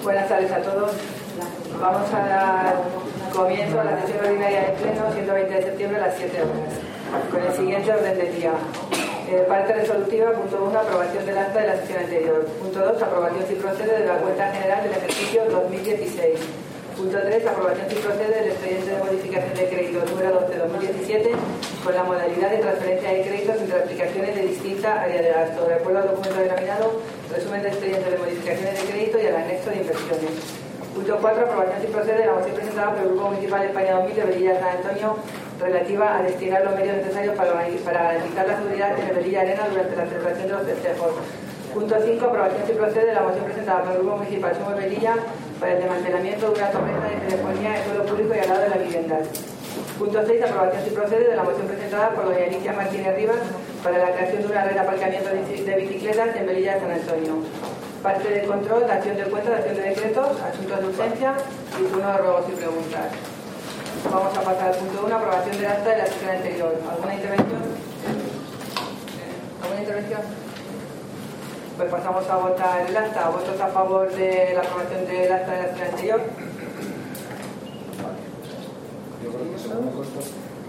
Buenas tardes a todos. Vamos a dar comienzo a la sesión ordinaria del Pleno, 120 de septiembre a las 7 horas, con el siguiente orden del día. Parte resolutiva, punto 1, aprobación del acta de la sesión anterior. Punto 2, aprobación si procede de la cuenta general del ejercicio 2016. Punto 3, aprobación si procede del expediente de modificación de crédito número 12-2017 con la modalidad de transferencia de créditos entre aplicaciones de distinta área de gasto, de acuerdo al documento denominado resumen de expediente de modificaciones de crédito y al anexo de inversiones. Punto 4, aprobación si procede de la moción presentada por el Grupo Municipal de España 2000 de Velilla de San Antonio relativa a destinar los medios necesarios para garantizar la seguridad de Velilla Arena durante la celebración de los festejos. Punto 5, aprobación si procede de la moción presentada por el Grupo Municipal Somos Velilla para el desmantelamiento de una torreta de telefonía en suelo público y al lado de la vivienda. Punto 6, aprobación si procede de la moción presentada por doña Alicia Martínez Rivas para la creación de una red de aparcamiento de bicicletas en Velilla de San Antonio. Parte de control, dación de cuentas, dación de decretos, asuntos de urgencia y turno de ruegos y preguntas. Vamos a pasar al punto 1, aprobación del acta de la sesión anterior. ¿Alguna intervención? ¿Alguna intervención? Pues pasamos a votar el acta. ¿Votos a favor de la aprobación del acta de la sesión anterior? Yo creo que según puesto.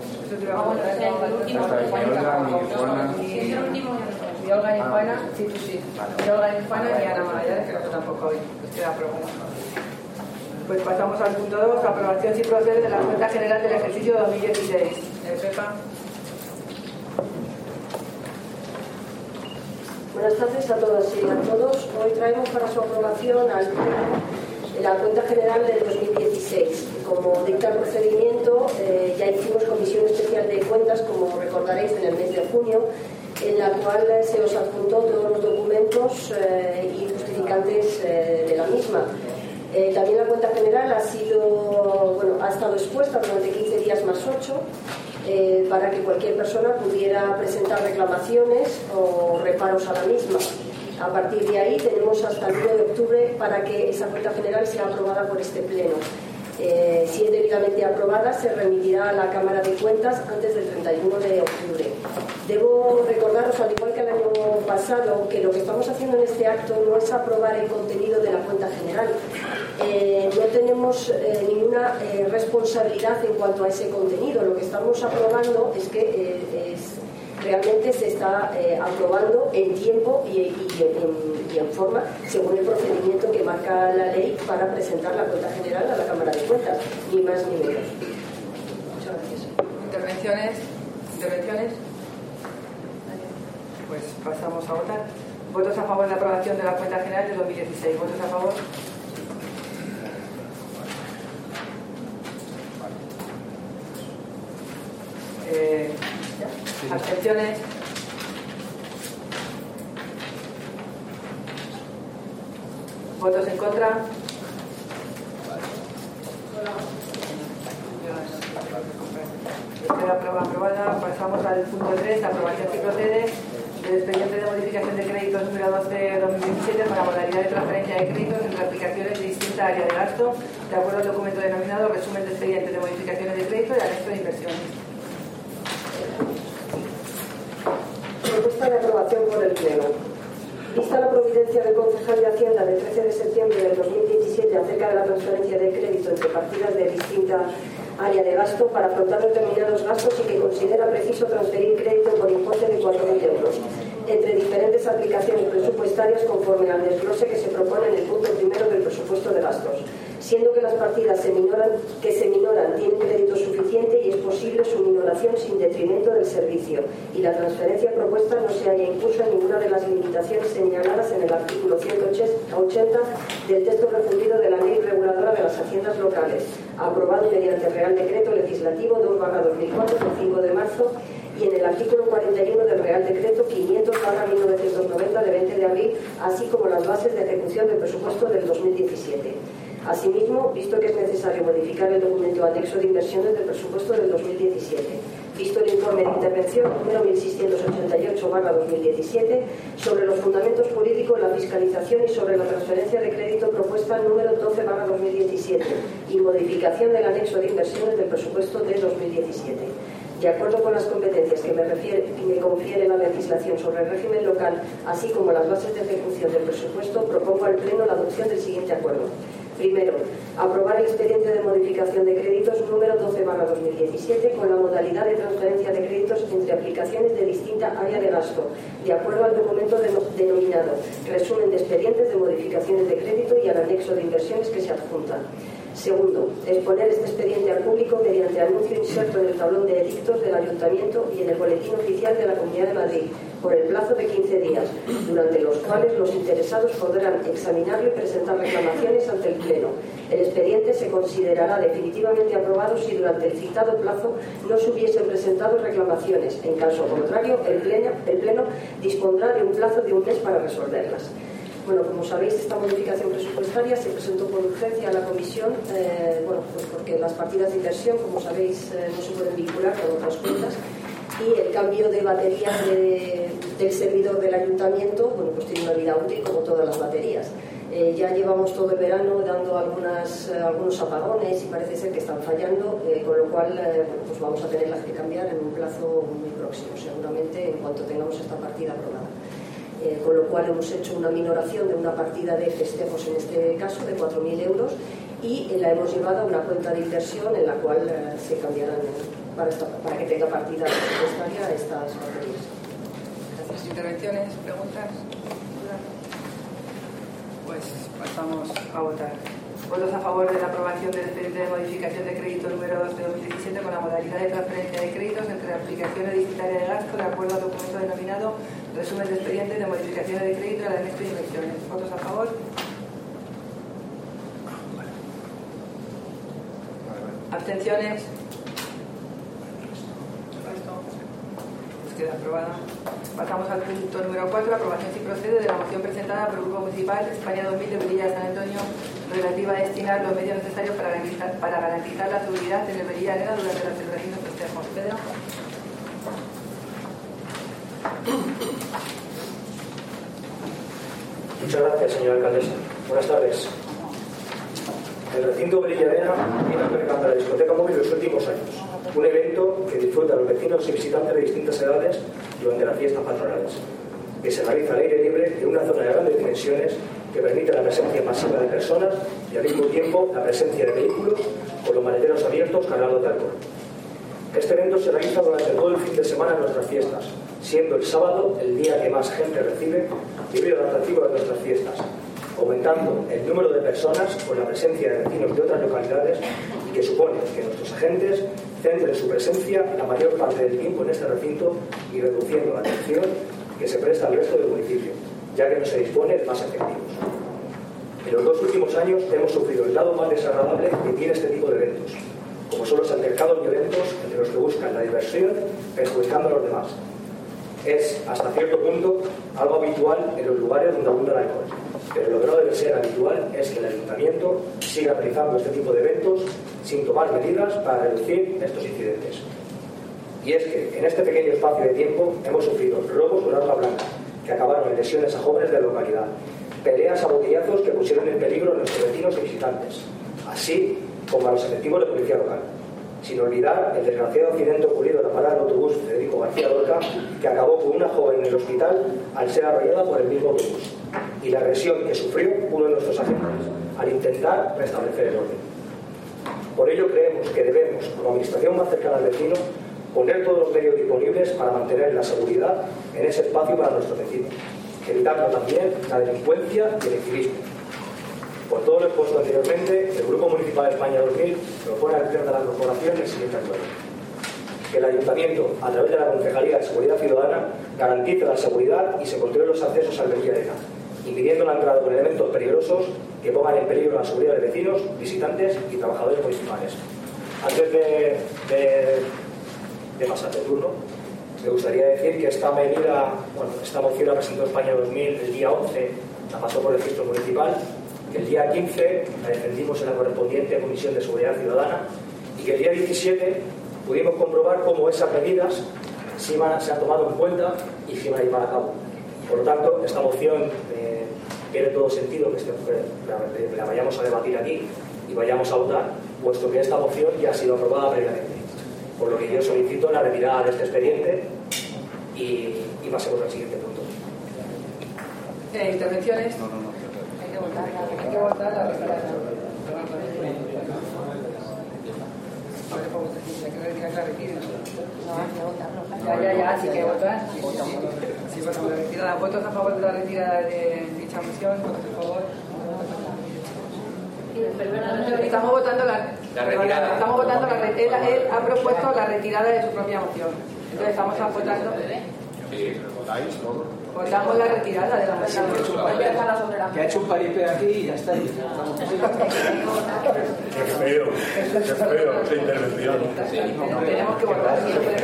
Y Olga y Juana, sí, tú sí. Y Olga y Juana y Ana Magallanes, que nosotros tampoco hoy. Queda aprobado. Pues pasamos al punto 2, aprobación si procede de la cuenta general del ejercicio 2016. Pepa. Buenas tardes a todas y a todos. Hoy traemos para su aprobación al la cuenta general del 2016. Como dicta el procedimiento, ya hicimos comisión especial de cuentas, como recordaréis, en el mes de junio, en la cual se os adjuntó todos los documentos y justificantes de la misma. También la cuenta general ha estado expuesta durante 15 días más 8 para que cualquier persona pudiera presentar reclamaciones o reparos a la misma. A partir de ahí tenemos hasta el 1 de octubre para que esa cuenta general sea aprobada por este Pleno. Si es debidamente aprobada, se remitirá a la Cámara de Cuentas antes del 31 de octubre. Debo recordaros, al igual que el año pasado, que lo que estamos haciendo en este acto no es aprobar el contenido de la cuenta general. No tenemos ninguna responsabilidad en cuanto a ese contenido. Lo que estamos aprobando es que realmente se está aprobando en tiempo y en forma según el procedimiento que marca la ley para presentar la cuenta general a la Cámara de Cuentas, ni más ni menos. Muchas gracias. ¿Intervenciones? Pues pasamos a votar. ¿Votos a favor de la aprobación de la cuenta general de 2016? ¿Votos a favor? ¿Abstenciones? ¿Votos en contra? Aprobada. Pasamos al punto 3, aprobación si procede del expediente de modificación de créditos número 12-2017 para modalidad de transferencia de créditos entre aplicaciones de distinta área de gasto, de acuerdo al documento denominado resumen de expediente de modificaciones de crédito y anexo de inversiones. Propuesta de aprobación por el Pleno. Vista la providencia del concejal de Hacienda del 13 de septiembre del 2017 acerca de la transferencia de crédito entre partidas de distinta área de gasto para afrontar determinados gastos y que considera preciso transferir crédito por importe de 4.000 euros entre diferentes aplicaciones presupuestarias conforme al desglose que se propone en el punto primero del presupuesto de gastos, siendo que las partidas que se minoran tienen crédito suficiente y es posible su minoración sin detrimento del servicio, y la transferencia propuesta no se haya incluso en ninguna de las limitaciones señaladas en el artículo 180 del texto refundido de la Ley Reguladora de las Haciendas Locales, aprobado mediante Real Decreto Legislativo 2/2004 del 5 de marzo, y en el artículo 41 del Real Decreto 500/1990 de 20 de abril, así como las bases de ejecución del presupuesto del 2017. Asimismo, visto que es necesario modificar el documento anexo de inversiones del presupuesto del 2017, visto el informe de intervención número 1688/2017 sobre los fundamentos jurídicos, la fiscalización y sobre la transferencia de crédito propuesta número 12/2017 y modificación del anexo de inversiones del presupuesto de 2017. De acuerdo con las competencias que me confiere la legislación sobre el régimen local, así como las bases de ejecución del presupuesto, propongo al Pleno la adopción del siguiente acuerdo. Primero, aprobar el expediente de modificación de créditos número 12/2017 con la modalidad de transferencia de créditos entre aplicaciones de distinta área de gasto, de acuerdo al documento denominado resumen de expedientes de modificaciones de crédito y al anexo de inversiones que se adjuntan. Segundo, exponer este expediente al público mediante anuncio inserto en el tablón de edictos del Ayuntamiento y en el Boletín Oficial de la Comunidad de Madrid por el plazo de 15 días, durante los cuales los interesados podrán examinarlo y presentar reclamaciones ante el Pleno. El expediente se considerará definitivamente aprobado si durante el citado plazo no se hubiesen presentado reclamaciones. En caso contrario, el Pleno dispondrá de un plazo de un mes para resolverlas. Bueno, como sabéis, esta modificación presupuestaria se presentó por urgencia a la Comisión, pues porque las partidas de inversión, como sabéis, no se pueden vincular con otras cuentas, y el cambio de batería del servidor del Ayuntamiento, bueno, pues tiene una vida útil como todas las baterías. Ya llevamos todo el verano dando algunos apagones y parece ser que están fallando, con lo cual pues vamos a tenerlas que cambiar en un plazo muy próximo, seguramente en cuanto tengamos esta partida aprobada. Con lo cual hemos hecho una minoración de una partida de festejos, en este caso de 4.000 euros, y la hemos llevado a una cuenta de inversión en la cual se cambiarán para que tenga partida presupuestaria estas baterías. Gracias. ¿Intervenciones? ¿Preguntas? Pues pasamos a votar. ¿Votos a favor de la aprobación del expediente de modificación de crédito número 2 de 2017 con la modalidad de transferencia de créditos entre aplicaciones de distinta área de gasto de acuerdo al documento denominado resumen de expedientes de modificaciones de crédito a la anexo de inversiones? ¿Votos a favor? ¿Abstenciones? Pues queda aprobada. Pasamos al punto número 4, aprobación si procede de la moción presentada por el Grupo Municipal España 2000 de Velilla de San Antonio relativa a destinar los medios necesarios para garantizar la seguridad en el Velilla Arena durante la celebración de festejos. Pedro. Muchas gracias, señora alcaldesa. Buenas tardes. El recinto Velilla Arena viene albergando la discoteca móvil en los últimos años, un evento que disfrutan los vecinos y visitantes de distintas edades durante las fiestas patronales, que se realiza al aire libre en una zona de grandes dimensiones que permite la presencia masiva de personas y al mismo tiempo la presencia de vehículos con los maleteros abiertos cargados de alcohol. Este evento se realiza durante todo el fin de semana en nuestras fiestas, siendo el sábado el día que más gente recibe debido al atractivo de nuestras fiestas, aumentando el número de personas con la presencia de vecinos de otras localidades y que supone que nuestros agentes centren su presencia la mayor parte del tiempo en este recinto y reduciendo la atención que se presta al resto del municipio, ya que no se dispone de más efectivos. En los 2 últimos años hemos sufrido el lado más desagradable que tiene este tipo de eventos, como son los altercados violentos entre los que buscan la diversión perjudicando a los demás. Es, hasta cierto punto, algo habitual en los lugares donde abunda el alcohol, pero lo que no debe ser habitual es que el Ayuntamiento siga realizando este tipo de eventos sin tomar medidas para reducir estos incidentes. Y es que en este pequeño espacio de tiempo hemos sufrido robos con arma blanca que acabaron en lesiones a jóvenes de la localidad, peleas a botellazos que pusieron en peligro a nuestros vecinos y visitantes, así como a los efectivos de policía local. Sin olvidar el desgraciado accidente ocurrido en la parada del autobús Federico García Lorca, que acabó con una joven en el hospital al ser arrollada por el mismo autobús, y la agresión que sufrió uno de nuestros agentes al intentar restablecer el orden. Por ello creemos que debemos, como administración más cercana al vecino, poner todos los medios disponibles para mantener la seguridad en ese espacio para nuestros vecinos, evitando también la delincuencia y el incivismo. Por todo lo expuesto anteriormente, el Grupo Municipal España 2000 propone al Pleno de la Corporación el siguiente acuerdo: que el Ayuntamiento, a través de la Concejalía de Seguridad Ciudadana, garantice la seguridad y se controlen los accesos al Velilla Arena, impidiendo la entrada con elementos peligrosos que pongan en peligro la seguridad de vecinos, visitantes y trabajadores municipales. Antes de pasar de turno, me gustaría decir que esta moción la presentó España 2000 el día 11, la pasó por el registro municipal, que el día 15 la defendimos en la correspondiente Comisión de Seguridad Ciudadana y que el día 17 pudimos comprobar cómo esas medidas se han tomado en cuenta y se van a llevar a cabo. Por lo tanto, esta moción tiene todo sentido que la vayamos a debatir aquí y vayamos a votar, puesto que esta moción ya ha sido aprobada previamente. por lo que yo solicito la retirada de este expediente y pasemos al siguiente punto. ¿Intervenciones? No. Hay que votar la retirada. Ya, sí que votar. Sí, votamos la retirada. ¿Votos a favor de la retirada de dicha moción? ¿Votos a favor? Estamos votando la retirada. Estamos votando él ha propuesto la retirada de su propia moción. Entonces estamos votando. ¿Votáis todo? Votamos la retirada de la moción. Que ha hecho un paripé aquí y ya está. Qué feo esa intervención. Tenemos que votar.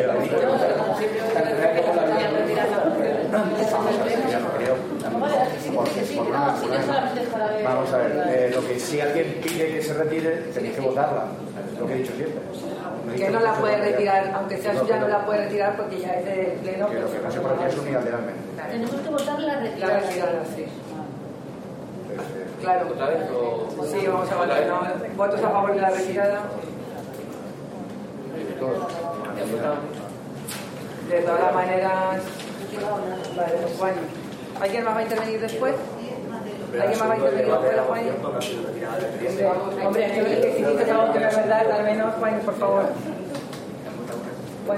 Vamos a ver, lo que si alguien pide que se retire, tenéis que votarla. Es lo que he dicho siempre. Que no la puede retirar, aunque sea suya, no la puede retirar porque ya es del pleno. Que lo que no se puede hacer es unilateralmente. Tenemos que votar la La retirada. retirada, sí. Claro. Sí, vamos a votar. ¿No? ¿Votos a favor de la retirada? De todas maneras. Vale, pues Juan. ¿Alguien más va a intervenir después? ¿Alguien más va a intervenir después, Juan? Hombre, yo creo que si dices algo que no es verdad, al menos, Juan, por favor. Juan.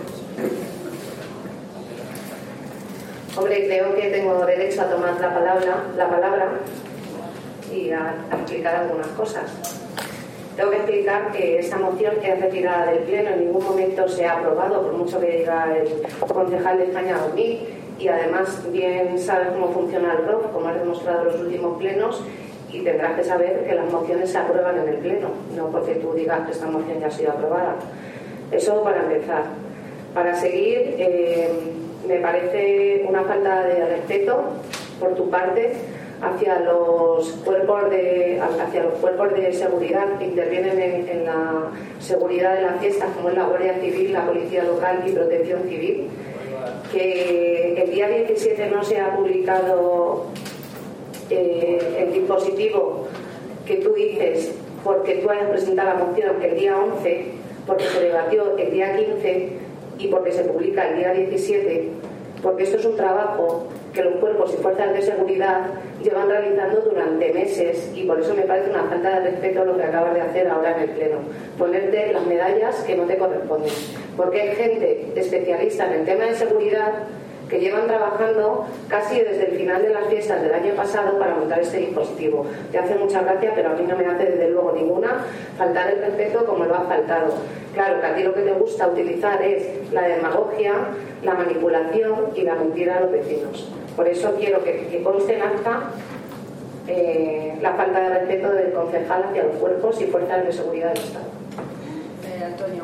Hombre, creo que tengo derecho a tomar la palabra y a explicar algunas cosas. Tengo que explicar que esta moción es retirada del Pleno, en ningún momento se ha aprobado, por mucho que diga el concejal de España 2000, y además bien sabes cómo funciona el ROF, como has demostrado en los últimos plenos, y tendrás que saber que las mociones se aprueban en el Pleno, no porque tú digas que esta moción ya ha sido aprobada. Eso para empezar. Para seguir, me parece una falta de respeto por tu parte hacia los cuerpos de seguridad que intervienen en la seguridad de las fiestas, como es la Guardia Civil, la Policía Local y Protección Civil, que el día 17 no se ha publicado el dispositivo que tú dices porque tú hayas presentado la moción el día 11, porque se debatió el día 15 y porque se publica el día 17, porque esto es un trabajo que los cuerpos y fuerzas de seguridad llevan realizando durante meses, y por eso me parece una falta de respeto lo que acabas de hacer ahora en el Pleno, ponerte las medallas que no te corresponden, porque hay gente especialista en el tema de seguridad que llevan trabajando casi desde el final de las fiestas del año pasado para montar este dispositivo. Te hace mucha gracia, pero a mí no me hace desde luego ninguna faltar el respeto como lo ha faltado. Claro, que a ti lo que te gusta utilizar es la demagogia, la manipulación y la mentira a los vecinos. Por eso quiero que conste en acta la falta de respeto del concejal hacia los cuerpos y fuerzas de seguridad del Estado. Antonio.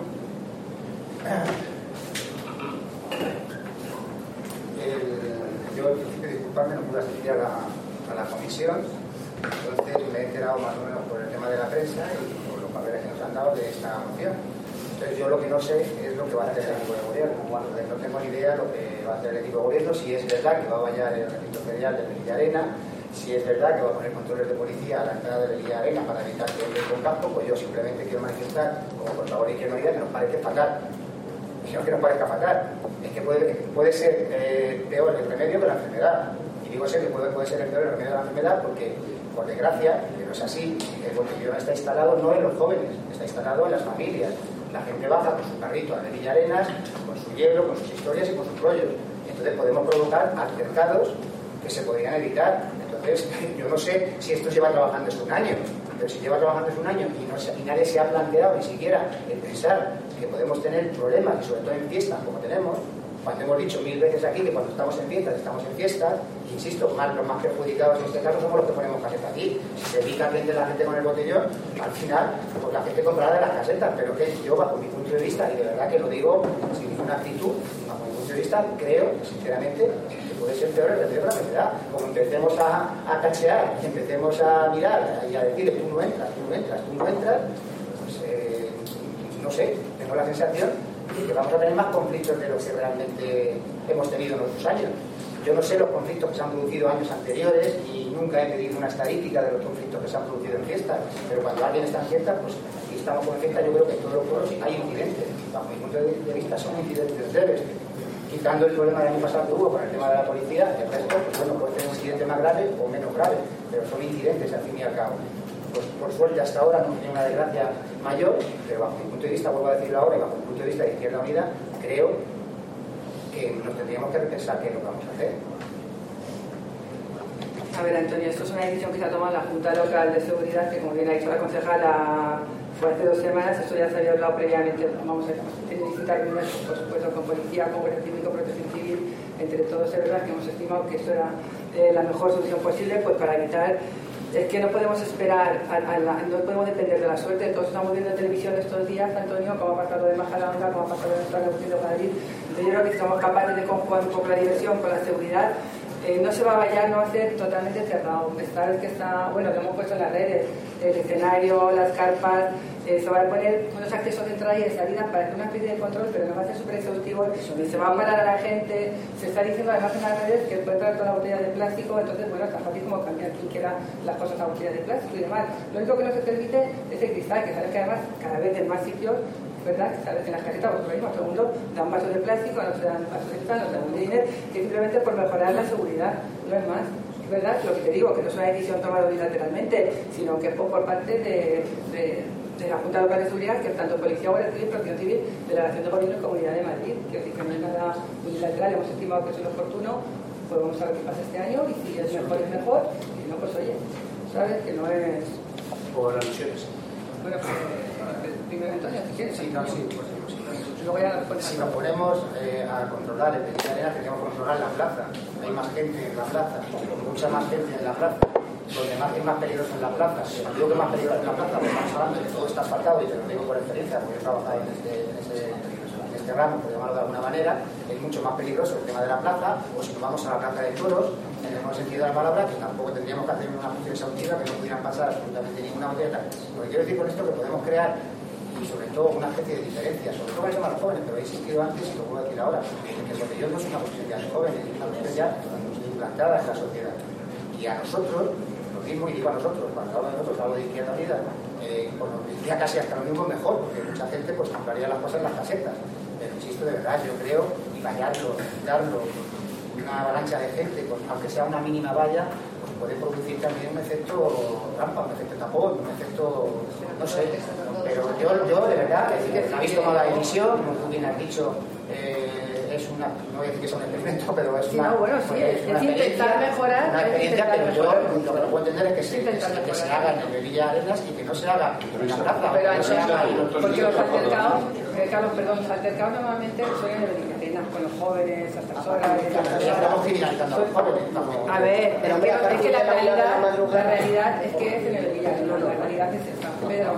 Yo, en principio, disculparme, no pude asistir a la comisión, entonces me he enterado más o menos por el tema de la prensa y por los papeles que nos han dado de esta moción. Entonces yo lo que no sé es lo que va a hacer el equipo de gobierno. Bueno, no tengo ni idea lo que va a hacer el equipo de gobierno, si es verdad que va a vallar el recinto ferial de Villarena, si es verdad que va a poner controles de policía a la entrada de Villarena para evitar que entre con campo. Pues yo simplemente quiero manifestar como portavoz de Izquierda Unida que nos parece fatal. Y no que nos parezca fatal, es que puede ser peor el remedio que la enfermedad. Y digo que puede ser el peor el remedio de la enfermedad porque, por desgracia, que no es así, el botellón está instalado no en los jóvenes, está instalado en las familias. La gente baja con su carrito a de Villarenas, con su hielo, con sus historias y con sus rollos. Entonces podemos provocar altercados que se podrían evitar. Entonces, yo no sé si esto lleva trabajando desde un año, pero si lleva trabajando desde un año y nadie se ha planteado ni siquiera en pensar que podemos tener problemas, y sobre todo en fiestas como tenemos, cuando hemos dicho 1000 veces aquí que cuando estamos en fiestas, insisto, los más perjudicados en este caso somos los que ponemos caseta aquí. Si se evita que entre la gente con el botellón, al final, pues la gente comprará de las casetas, pero que yo, bajo mi punto de vista, y de verdad que lo digo sin ninguna actitud, bajo mi punto de vista, creo, sinceramente, que puede ser peor el remedio de la enfermedad. Como empecemos a cachear y empecemos a mirar y a decir tú no entras, pues no sé, tengo la sensación de que vamos a tener más conflictos de los que realmente hemos tenido en otros años. Yo no sé los conflictos que se han producido años anteriores y nunca he pedido una estadística de los conflictos que se han producido en fiestas, pero cuando alguien está en fiestas, pues estamos con fiesta, yo creo que en todos los pueblos hay incidentes. Bajo mi punto de vista son incidentes leves. Quitando el problema del año pasado que hubo con el tema de la policía, el resto, pues bueno, puede tener un incidente más grave o menos grave, pero son incidentes al fin y al cabo. Pues por suerte hasta ahora no tiene una desgracia mayor, pero bajo mi punto de vista, vuelvo a decirlo ahora, y bajo el punto de vista de Izquierda Unida, creo que nos tendríamos que repensar qué es lo que vamos a hacer. A ver, Antonio, esto es una decisión que se ha tomado la Junta Local de Seguridad, que como bien ha dicho la concejala, fue hace 2 semanas. Esto ya se había hablado previamente. Vamos a tener distintas reuniones, por supuesto, con policía, con guardia civil, con protección civil. Entre todos, es verdad que hemos estimado que esto era la mejor solución posible, pues para evitar. Es que no podemos esperar, no podemos depender de la suerte. Todos estamos viendo en televisión estos días, Antonio, cómo ha pasado de Majadahonda, cómo ha pasado de nuestra reunión de Madrid. Entonces yo creo que somos capaces de conjugar un poco la diversión con la seguridad. No se va a vallar, no va a ser totalmente cerrado. Esta vez que está, bueno, lo hemos puesto en las redes, el escenario, las carpas, se van a poner unos accesos de entrada y de salida para hacer una especie de control, pero no va a ser súper exhaustivo, se va a parar a la gente. Se está diciendo además en las redes que puede traer toda la botella de plástico, entonces bueno, es tan fácil como cambiar quien quiera las cosas a botellas de plástico y demás. Lo único que no se permite es el cristal, que sabes que además cada vez en más sitios, ¿verdad? Que sabes que en las casetas, pues lo mismo, todo el mundo dan vasos de plástico, no se dan vasos de cristal, no se dan de dinero, que simplemente por mejorar la seguridad, no es más. ¿Verdad? Lo que te digo, que no es una decisión tomada unilateralmente, sino que es por parte de la Junta Local de Seguridad, que es tanto Policía, Guardia Civil, Protección Civil, Delegación de Gobierno y Comunidad de Madrid. Quiero decir que no es nada unilateral, hemos estimado que eso es oportuno, pues vamos a ver qué pasa este año, y si es mejor, y si no, pues oye, ¿sabes? Que no es... Por alusiones. Bueno, pues primero Antonio, si quieres. Sí, no, sí, pues Luego ya si nos ponemos a controlar el Peña Arena, tenemos que controlar la plaza. Hay más gente en la plaza, mucha más gente en la plaza. Donde más es más peligroso en la plaza. Cuando digo que es más peligroso en la plaza, pues estamos hablando de que todo está asfaltado, y te lo digo por experiencia, porque he trabajado en este ramo, por llamarlo de alguna manera. Es mucho más peligroso el tema de la plaza, o si nos vamos a la plaza de toros, en el buen sentido de la palabra, que tampoco tendríamos que hacer una función exhaustiva, que no pudieran pasar absolutamente ninguna botella. Lo que quiero decir con esto es que podemos crear, y sobre todo una especie de diferencia, sobre todo con el tema de los jóvenes, pero he insistido antes y lo vuelvo a decir ahora, que el botellón no es una posibilidad de jóvenes, es una posibilidad ya implantada en la sociedad. Y a nosotros, lo mismo, y digo a nosotros, cuando hablo de nosotros, hablo de Izquierda Unida, pues nos diría casi hasta lo mismo mejor, porque mucha gente pues compraría las cosas en las casetas. Pero insisto, de verdad, yo creo, y vallarlo, quitarlo, una avalancha de gente, pues, aunque sea una mínima valla, pues puede producir también un efecto rampa, un efecto tapón, un efecto, no sé. Pero yo de verdad, habéis tomado la decisión, como tú bien has dicho, es una, no voy a decir que es un experimento, pero es una, no, bueno, sí, es una intentar mejorar, una experiencia, pero yo lo que no puedo entender es que se haga en el Villa Arenas y que no se haga en la plaza, pero que no se haga en los porque los altercados, Carlos, perdón, los altercados normalmente son en el Villa Arenas, con los jóvenes, a estas horas. Estamos criminalizando a los jóvenes. A ver, pero es que la realidad es que es en el Villa Arenas, la realidad es esta. Pedro.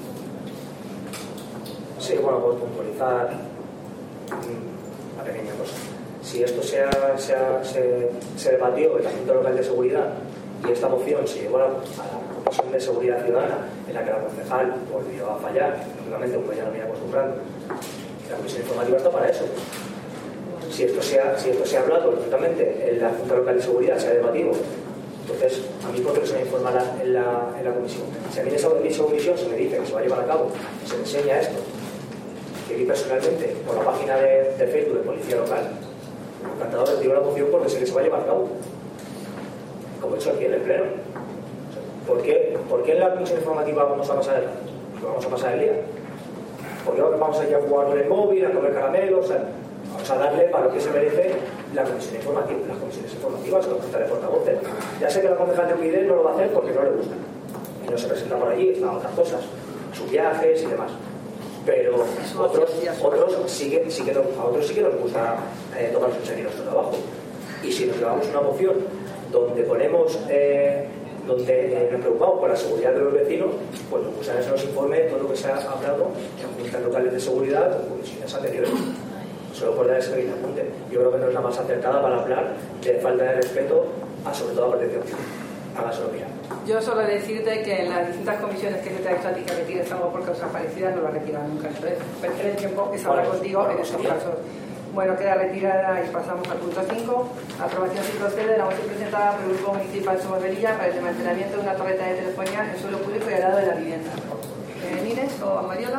Sí, bueno, por puntualizar una pequeña cosa. Si esto se debatió en la Junta Local de Seguridad y esta moción se llevó a la Comisión de Seguridad Ciudadana, en la que la concejal volvió a fallar, lógicamente, como ya lo viene acostumbrando, la Comisión Informativa está para eso. Si esto se ha hablado perfectamente en la Junta Local de Seguridad, se ha debatido, entonces, a mí, ¿por qué no se me informa en la comisión? Si a mí en esa comisión se me dice que se va a llevar a cabo, se me enseña esto, que vi personalmente por la página de Facebook de Policía Local, encantado de retirar la moción porque sé que se va a llevar a cabo, como he hecho aquí en el Pleno. ¿Por qué en la comisión informativa vamos a pasar el día? ¿Por qué vamos a ir a jugar con el móvil, a comer caramelos? Vamos a darle para lo que se merece las comisiones informativas, la junta de portavoces. Ya sé que la concejal de UPyD no lo va a hacer porque no le gusta y no se presenta por allí, está a otras cosas, sus viajes y demás. Pero a otros sí que nos gusta tomarnos en serio nuestro trabajo. Y si nos llevamos una moción donde ponemos donde nos preocupamos por la seguridad de los vecinos, pues nos gustaría que se nos informe todo lo que se ha hablado en juntas locales de seguridad o en comisiones anteriores. Solo por dar ese pequeño apunte. Yo creo que no es la más acertada para hablar de falta de respeto a, sobre todo, a protección civil. Hágaselo mirar. Yo solo decirte que en las distintas comisiones que se te ha hecho a ti que retires algo por causas parecidas no lo retiran nunca. Entonces, perder el tiempo es hablar contigo en esos casos. Bueno, queda retirada y pasamos al punto 5. Aprobación sin procede de la moción presentada por el Grupo Municipal Somos Velilla para el desmantelamiento de una torreta de telefonía en suelo público y al lado de la vivienda. Nines o Mariola.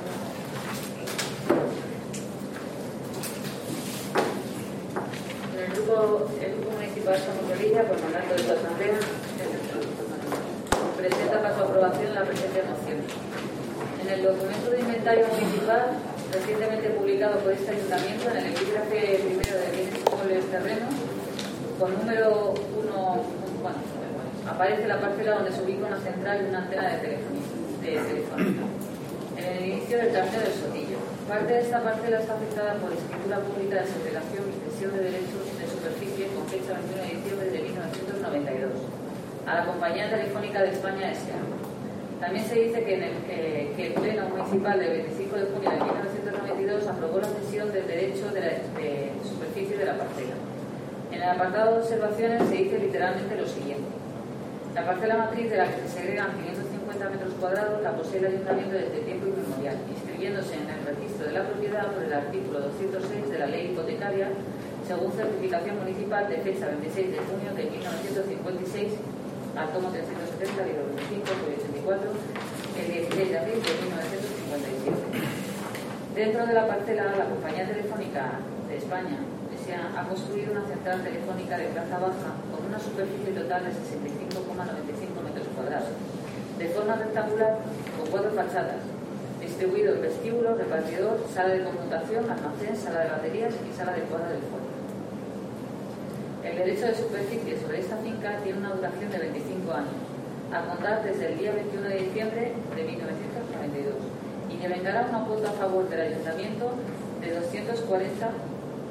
El grupo municipal Somos Melilla, por mandato de la Asamblea, presenta para su aprobación la presente moción. En el documento de inventario municipal, recientemente publicado por este ayuntamiento, en el epígrafe primero de bienes inmuebles terrenos, con número 1, aparece la parcela donde se ubica una central y una antena de telefónica. En el inicio del término del Sotillo. Parte de esta parcela está afectada por escritura pública de segregación y cesión de derechos de superficie con fecha 21 de diciembre de 1992 a la Compañía Telefónica de España S.A. También se dice que el Pleno Municipal del 25 de junio de 1992 aprobó la cesión del derecho de superficie de la parcela. En el apartado de observaciones se dice literalmente lo siguiente. La parcela matriz de la que se segregan 550 metros cuadrados la posee el Ayuntamiento desde tiempo inmemorial, inscribiéndose en el registro de la propiedad por el artículo 206 de la Ley Hipotecaria, según certificación municipal de fecha 26 de junio de 1956, al tomo 370, libro 25, por 84, el 16 de abril de 1957. Dentro de la parcela, la Compañía Telefónica de España ha construido una central telefónica de planta baja con una superficie total de 65,95 metros cuadrados, de forma rectangular, con 4 fachadas, distribuido en vestíbulo, repartidor, sala de conmutación, almacén, sala de baterías y sala de cuadra del fuego. El derecho de superficie sobre esta finca tiene una duración de 25 años, a contar desde el día 21 de diciembre de 1992, y devengará una cuota a favor del Ayuntamiento de 240,40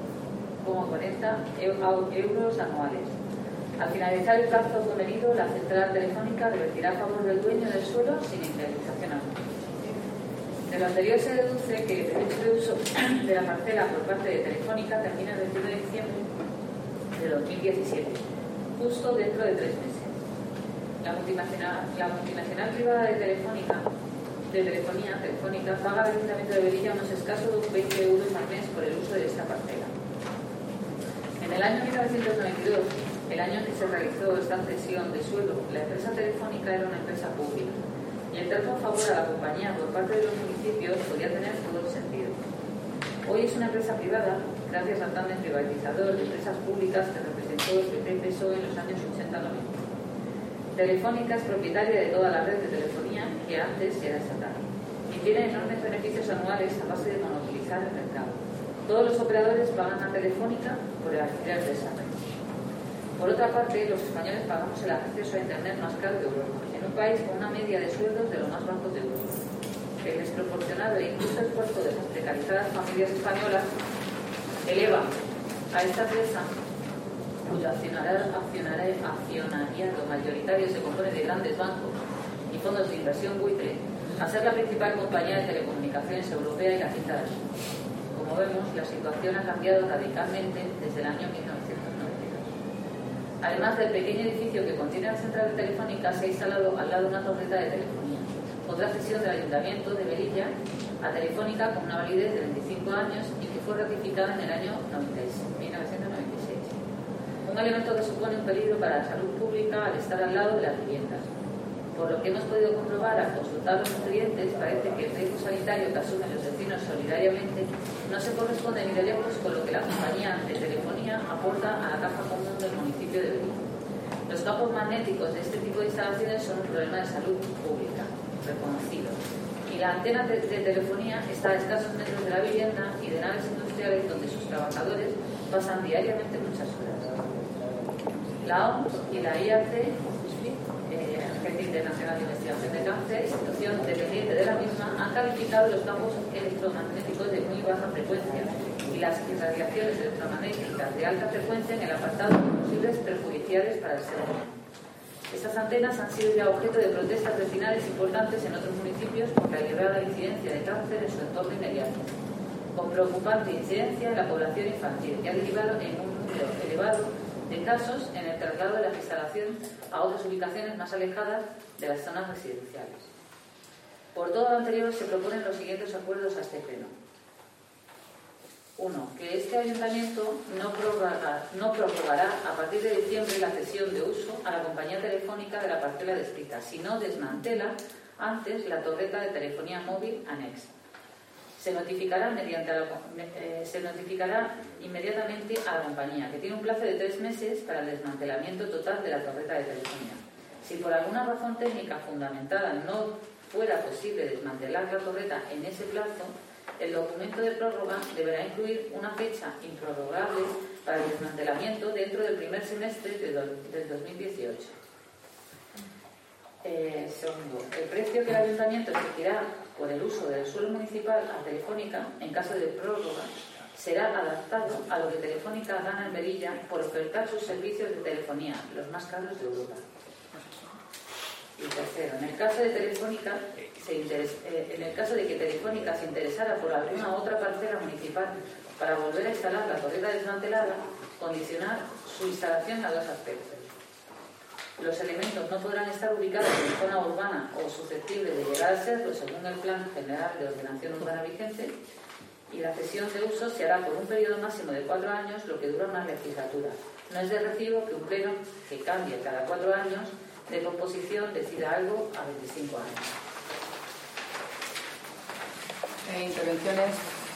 euros anuales. Al finalizar el plazo convenido, la central telefónica revertirá a favor del dueño del suelo sin indemnización alguna. De lo anterior se deduce que el derecho de uso de la parcela por parte de Telefónica termina el 21 de diciembre de 2017, justo dentro de 3 meses. La multinacional privada de telefonía telefónica paga al Ayuntamiento de Melilla unos escasos 20 euros al mes por el uso de esta parcela. En el año 1992, el año en que se realizó esta cesión de suelo, la empresa telefónica era una empresa pública y el trato a favor a la compañía por parte de los municipios podía tener todo el sentido. Hoy es una empresa privada, gracias al tándem privatizador de empresas públicas que representó el PP-PSOE en los años 80-90. Telefónica es propietaria de toda la red de telefonía que antes era estatal y tiene enormes beneficios anuales a base de monopolizar el mercado. Todos los operadores pagan a Telefónica por el alquiler de esa red. Por otra parte, los españoles pagamos el acceso a Internet más caro de Europa, en un país con una media de sueldos de los más bajos de Europa. El desproporcionado e injusto esfuerzo de las precarizadas familias españolas eleva a esta empresa, cuyo accionariado mayoritario se compone de grandes bancos y fondos de inversión buitre, a ser la principal compañía de telecomunicaciones europea y la quinta. Como vemos, la situación ha cambiado radicalmente desde el año 1992. Además del pequeño edificio que contiene la central telefónica, se ha instalado al lado una torreta de telefonía. Otra cesión del Ayuntamiento de Melilla a Telefónica con una validez de 25 años y que fue ratificada en el año 1996. Un elemento que supone un peligro para la salud pública al estar al lado de las viviendas. Por lo que hemos podido comprobar al consultar los expedientes, parece que el riesgo sanitario que asumen los vecinos solidariamente no se corresponde ni de lejos con lo que la compañía de telefonía aporta a la caja común del municipio de Melilla. Los campos magnéticos de este tipo de instalaciones son un problema de salud pública reconocido, y la antena de telefonía está a escasos metros de la vivienda y de naves industriales donde sus trabajadores pasan diariamente muchas horas. La OMS y la IAC, Agencia Internacional de Investigación de Cáncer, institución dependiente de la misma, han calificado los campos electromagnéticos de muy baja frecuencia y las irradiaciones electromagnéticas de alta frecuencia en el apartado de posibles perjudiciales para el ser humano. Estas antenas han sido ya objeto de protestas vecinales importantes en otros municipios por la elevada incidencia de cáncer en su entorno inmediato, con preocupante incidencia en la población infantil, que ha derivado en un número elevado de casos en el traslado de la instalación a otras ubicaciones más alejadas de las zonas residenciales. Por todo lo anterior, se proponen los siguientes acuerdos a este pleno. 1. Que este ayuntamiento no prorrogará a partir de diciembre la cesión de uso a la compañía telefónica de la parcela descrita, sino desmantela antes la torreta de telefonía móvil anexa. Se notificará inmediatamente a la compañía, que tiene un plazo de 3 meses para el desmantelamiento total de la torreta de telefonía. Si por alguna razón técnica fundamentada no fuera posible desmantelar la torreta en ese plazo, el documento de prórroga deberá incluir una fecha improrrogable para el desmantelamiento dentro del primer semestre del 2018. Segundo, el precio que el ayuntamiento exigirá por el uso del suelo municipal a Telefónica, en caso de prórroga, será adaptado a lo que Telefónica gana en Melilla por ofertar sus servicios de telefonía, los más caros de Europa. Y tercero, en el caso de que Telefónica se interesara por alguna otra parcela municipal para volver a instalar la torreta desmantelada, condicionar su instalación a 2 aspectos. Los elementos no podrán estar ubicados en zona urbana o susceptibles de llegar a serlo según el Plan General de Ordenación Urbana vigente, y la cesión de uso se hará por un periodo máximo de 4 años, lo que dura una legislatura. No es de recibo que un pleno que cambie cada 4 años de composición decida algo a 25 años. Intervenciones.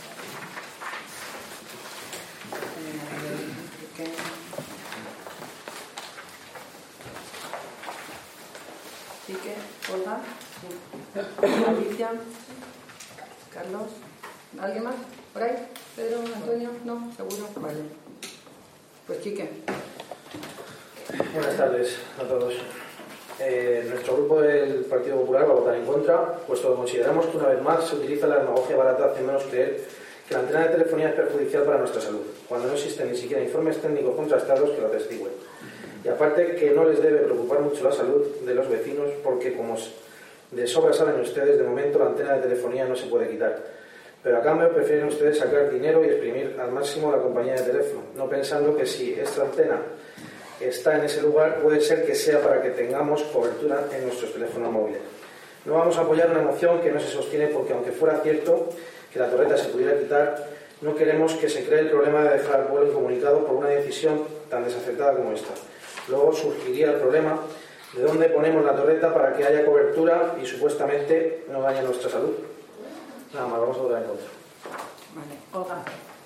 Quique, Olga, Alicia, Carlos, ¿alguien más? ¿Por ahí? ¿Pedro, Antonio? ¿No? ¿Seguro? Vale. Pues Quique. Buenas tardes a todos. Nuestro grupo del Partido Popular va a votar en contra, puesto que consideramos que una vez más se utiliza la demagogia barata haciéndonos creer que la antena de telefonía es perjudicial para nuestra salud, cuando no existen ni siquiera informes técnicos contrastados que lo atestiguen. Y aparte que no les debe preocupar mucho la salud de los vecinos, porque como de sobra saben ustedes, de momento la antena de telefonía no se puede quitar. Pero a cambio prefieren ustedes sacar dinero y exprimir al máximo la compañía de teléfono, no pensando que si esta antena está en ese lugar, puede ser que sea para que tengamos cobertura en nuestros teléfonos móviles. No vamos a apoyar una moción que no se sostiene porque, aunque fuera cierto que la torreta se pudiera quitar, no queremos que se cree el problema de dejar al pueblo incomunicado por una decisión tan desacertada como esta. Luego surgiría el problema de dónde ponemos la torreta para que haya cobertura y supuestamente no dañe nuestra salud. Nada más, vamos a votar en contra. Vale, Olga.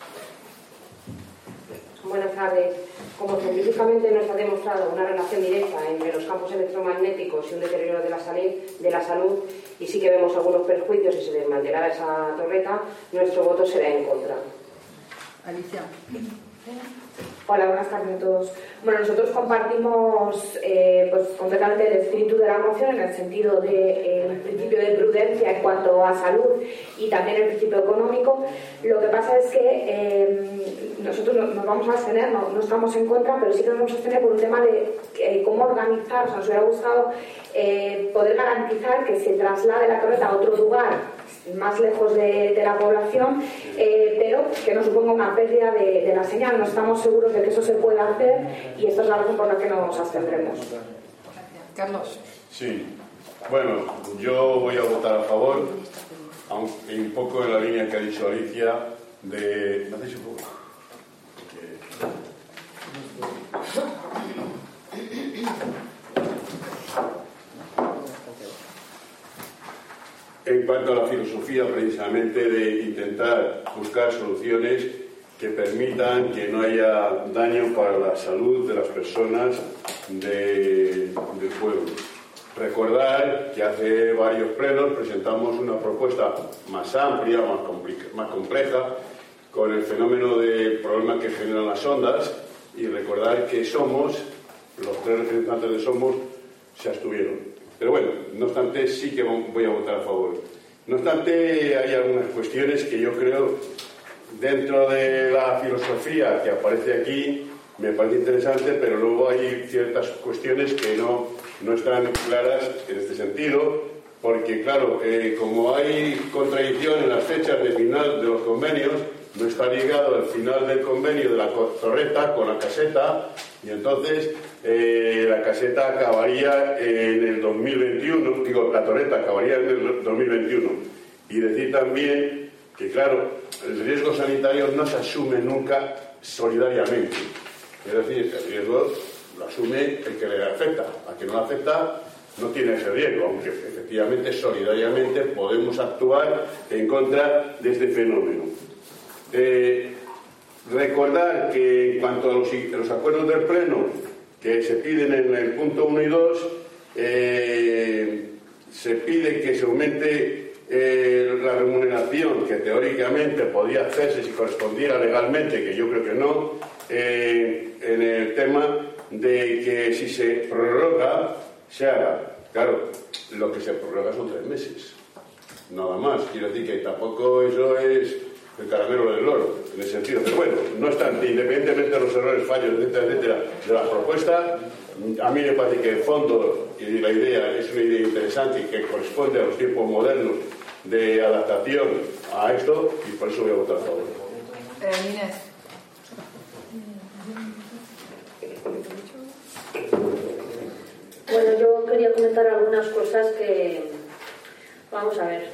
Buenas tardes. Como científicamente nos ha demostrado una relación directa entre los campos electromagnéticos y un deterioro de la salud, y sí que vemos algunos perjuicios si se desmantelara esa torreta, nuestro voto será en contra. Alicia. Hola, buenas tardes a todos. Bueno, nosotros compartimos pues completamente el espíritu de la moción en el sentido del principio de prudencia en cuanto a salud y también el principio económico. Lo que pasa es que nosotros nos vamos a abstener, no estamos en contra, pero sí que nos vamos a abstener por un tema de cómo organizar. O sea, nos hubiera gustado poder garantizar que se traslade la torreta a otro lugar más lejos de la población, pero que no suponga una pérdida de la señal. No estamos seguros de que eso se pueda hacer y esta es la razón por la que nos abstendremos. Carlos. Sí, bueno, yo voy a votar a favor, aunque un poco en la línea que ha dicho Alicia, de... ¿Me hacéis un poco? En cuanto a la filosofía precisamente de intentar buscar soluciones que permitan que no haya daño para la salud de las personas del pueblo. Recordar que hace varios plenos presentamos una propuesta más amplia, más compleja, con el fenómeno del problema que generan las ondas, y recordar que Somos, los 3 representantes de Somos, se abstuvieron. Pero bueno, no obstante, sí que voy a votar a favor. No obstante, hay algunas cuestiones que yo creo, dentro de la filosofía que aparece aquí, me parece interesante, pero luego hay ciertas cuestiones que no están claras en este sentido, porque claro, como hay contradicción en las fechas de final de los convenios, no está ligado el final del convenio de la torreta con la caseta, y entonces la caseta acabaría en el 2021, la torreta acabaría en el 2021. Y decir también que, claro, el riesgo sanitario no se asume nunca solidariamente. Es decir, el riesgo lo asume el que le afecta. Al que no le afecta, no tiene ese riesgo, aunque efectivamente solidariamente podemos actuar en contra de este fenómeno. Recordar que en cuanto a los acuerdos del Pleno que se piden en el punto 1 y 2, se pide que se aumente la remuneración, que teóricamente podría hacerse si correspondiera legalmente, que yo creo que no, en el tema de que si se prorroga, se haga. Claro, lo que se prorroga son 3 meses, nada más. Quiero decir que tampoco eso es el caramelo del loro, en ese sentido. Pero bueno, no obstante, independientemente de los errores, fallos, etcétera, etcétera, de la propuesta, a mí me parece que el fondo y la idea es una idea interesante y que corresponde a los tiempos modernos de adaptación a esto, y por eso voy a votar a favor. Inés. Bueno, yo quería comentar algunas cosas que... Vamos a ver.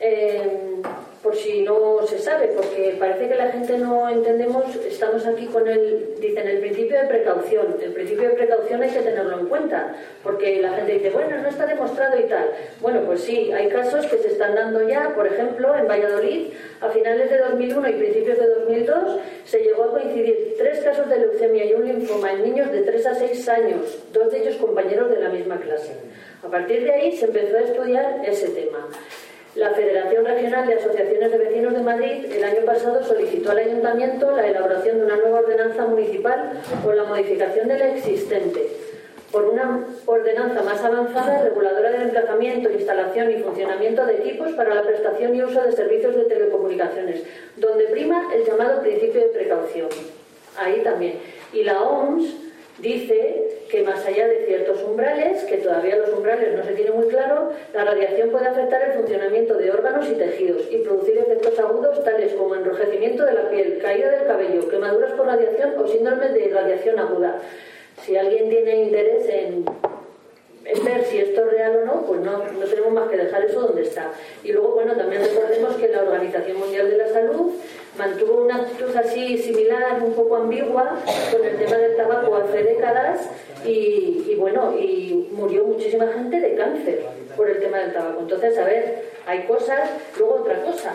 Por si no se sabe, porque parece que la gente no entendemos, estamos aquí con dicen el principio de precaución. El principio de precaución hay que tenerlo en cuenta, porque la gente dice, bueno, no está demostrado y tal. Bueno, pues sí, hay casos que se están dando ya, por ejemplo, en Valladolid, a finales de 2001 y principios de 2002, se llegó a coincidir 3 casos de leucemia y un linfoma en niños de 3 a 6 años, 2 de ellos compañeros de la misma clase. A partir de ahí se empezó a estudiar ese tema. La Federación Regional de Asociaciones de Vecinos de Madrid el año pasado solicitó al Ayuntamiento la elaboración de una nueva ordenanza municipal o la modificación de la existente por una ordenanza más avanzada reguladora del emplazamiento, instalación y funcionamiento de equipos para la prestación y uso de servicios de telecomunicaciones, donde prima el llamado principio de precaución. Ahí también. Y la OMS dice que más allá de ciertos umbrales, que todavía los umbrales no se tiene muy claro, la radiación puede afectar el funcionamiento de órganos y tejidos y producir efectos agudos tales como enrojecimiento de la piel, caída del cabello, quemaduras por radiación o síndrome de irradiación aguda. Si alguien tiene interés en ver si esto es real o no, pues no tenemos más que dejar eso donde está. Y luego, bueno, también recordemos que la Organización Mundial de la Salud mantuvo una actitud así similar, un poco ambigua, con el tema del tabaco hace décadas y bueno, y murió muchísima gente de cáncer por el tema del tabaco. Entonces, a ver, hay cosas. Luego otra cosa,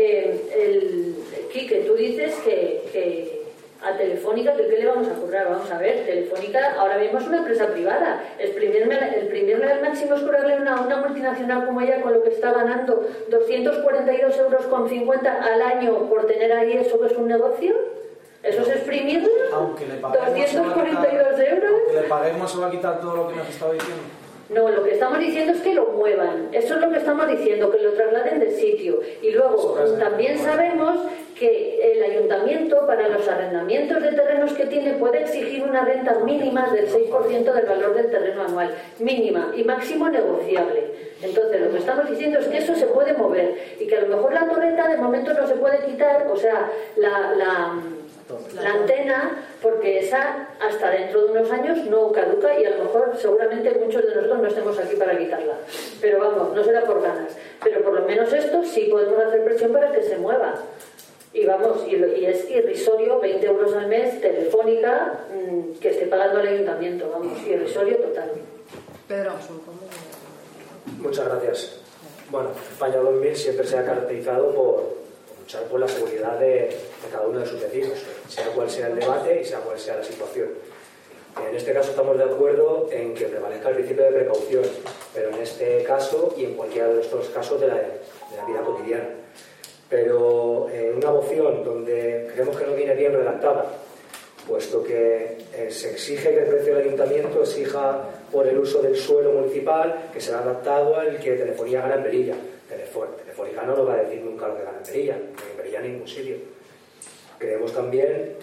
Quique, tú dices que a Telefónica, ¿qué le vamos a currar? Vamos a ver, Telefónica ahora mismo es una empresa privada. Exprimirle al máximo es curarle a una multinacional como ella con lo que está ganando 242,50 € al año por tener ahí eso que es un negocio. ¿Eso es exprimirlo? Aunque le paguemos, 242 euros. Aunque le paguemos, se va a quitar todo lo que nos estaba diciendo. No, lo que estamos diciendo es que lo muevan. Eso es lo que estamos diciendo, que lo trasladen de sitio. Y luego también sabemos que el ayuntamiento, para los arrendamientos de terrenos que tiene, puede exigir unas rentas mínimas del 6% del valor del terreno anual. Mínima y máximo negociable. Entonces, lo que estamos diciendo es que eso se puede mover y que a lo mejor la torreta de momento no se puede quitar, o sea, la antena, porque esa hasta dentro de unos años no caduca y a lo mejor seguramente muchos de nosotros no estemos aquí para quitarla, pero vamos, no será por ganas, pero por lo menos esto sí podemos hacer presión para que se mueva y vamos, y es irrisorio, 20 € al mes, Telefónica, que esté pagando al ayuntamiento, vamos, irrisorio total. Pedro, muchas gracias. Bueno, España 2000 siempre se ha caracterizado por luchar por la seguridad de cada uno de sus vecinos, sea cual sea el debate y sea cual sea la situación. En este caso estamos de acuerdo en que prevalezca el principio de precaución, pero en este caso y en cualquiera de estos casos de la vida cotidiana. Pero en una moción donde creemos que no viene bien redactada, puesto que se exige que el precio del ayuntamiento exija por el uso del suelo municipal que será adaptado al que Telefonía gana en Perilla. Telefónica no nos va a decir nunca lo que gana en Perilla, ni en Perilla ni en ningún sitio. Creemos también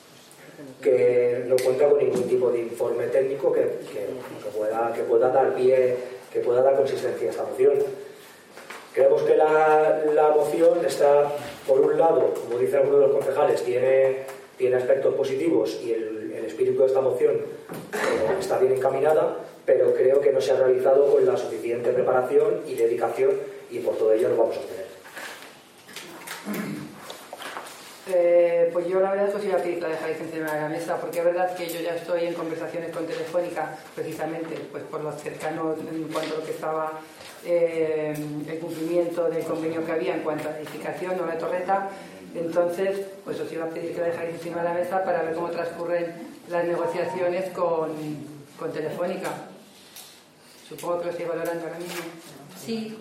que no cuenta con ningún tipo de informe técnico que pueda dar pie, que pueda dar consistencia a esta moción. Creemos que la moción está, por un lado, como dice alguno de los concejales, tiene aspectos positivos y el espíritu de esta moción está bien encaminada, pero creo que no se ha realizado con la suficiente preparación y dedicación y por todo ello nos vamos a obtener. Pues yo la verdad es que os iba a pedir que la dejáis encima de la mesa, porque es verdad que yo ya estoy en conversaciones con Telefónica, precisamente pues por lo cercano en cuanto a lo que estaba el cumplimiento del convenio que había en cuanto a la edificación o la torreta. Entonces, pues os iba a pedir que la dejáis encima de la mesa para ver cómo transcurren las negociaciones con Telefónica. Supongo que lo estoy valorando ahora mismo. Sí.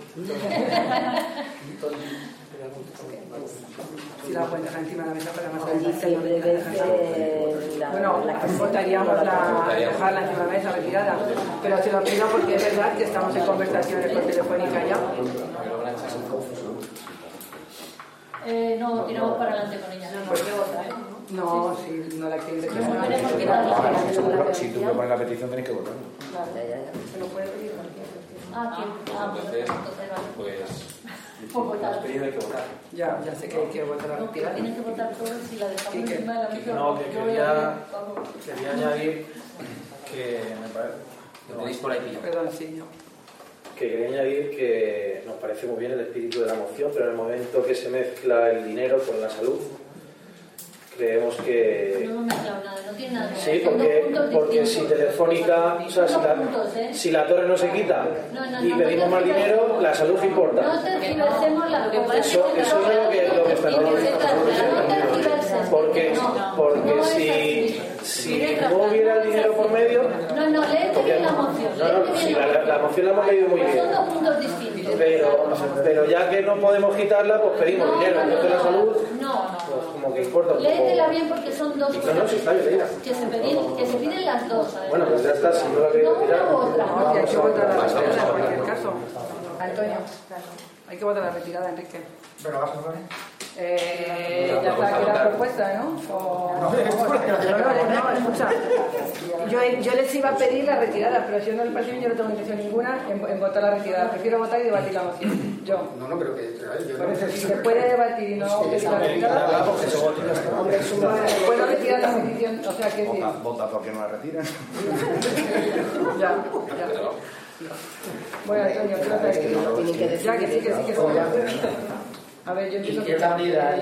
Si la pueden dejar encima de la mesa para más En diciembre bueno, votaríamos dejarla encima de la mesa retirada, pero se lo pido porque es verdad que estamos en conversaciones con Telefónica ya. No, tiramos para adelante con ella. No, porque vota, ¿eh? No, si no la quieren decir. Si tú me pones la petición, tenéis que votar. Se lo puede pedir. Pues has pedido hay que votar. Ya sé que hay que votar la retirada. Tienen que votar todos si la dejamos encima de la mesa. No, que quería añadir que me parece. Lo tenéis por aquí. Perdón, sí, yo. Que quería añadir que nos parece muy bien el espíritu de la moción, pero en el momento que se mezcla el dinero con la salud, creemos que... No hemos mezclado nada, no tiene nada que ver. Sí, porque si Telefónica, o sea, si la torre no se quita y pedimos más dinero, la salud importa. No tergiversemos la Eso es lo que está porque si no hubiera el dinero por medio... No, léete bien la moción. Si la moción la hemos leído muy bien. Son dos puntos distintos. Pero ya que no podemos quitarla, pues pedimos dinero. Entonces la salud, no. pues como que importa un poco. Léetela bien porque son dos cosas. No, sí, está bien, leída. Que se piden las dos. ¿Sabes? Bueno, pues ya está, si no la queréis tirar. No, otra. No, hay que votar la retirada en cualquier caso. Antonio, hay que votar la retirada, Enrique. ¿Pero vas a poner? Ya está aquí la propuesta, ¿no? No, escucha. Yo les iba a pedir la retirada, pero si no les parece bien, yo no tengo intención ninguna en votar la retirada. Prefiero votar y debatir la moción. Yo. No, pero que yo por eso, si se puede debatir y no pedir la retirada, puedo retirar la petición. O sea, que sí. Vota porque no la retiran. Ya. Bueno, Antonio, ¿qué es ya que sí. A ver, yo entiendo Izquierda Unida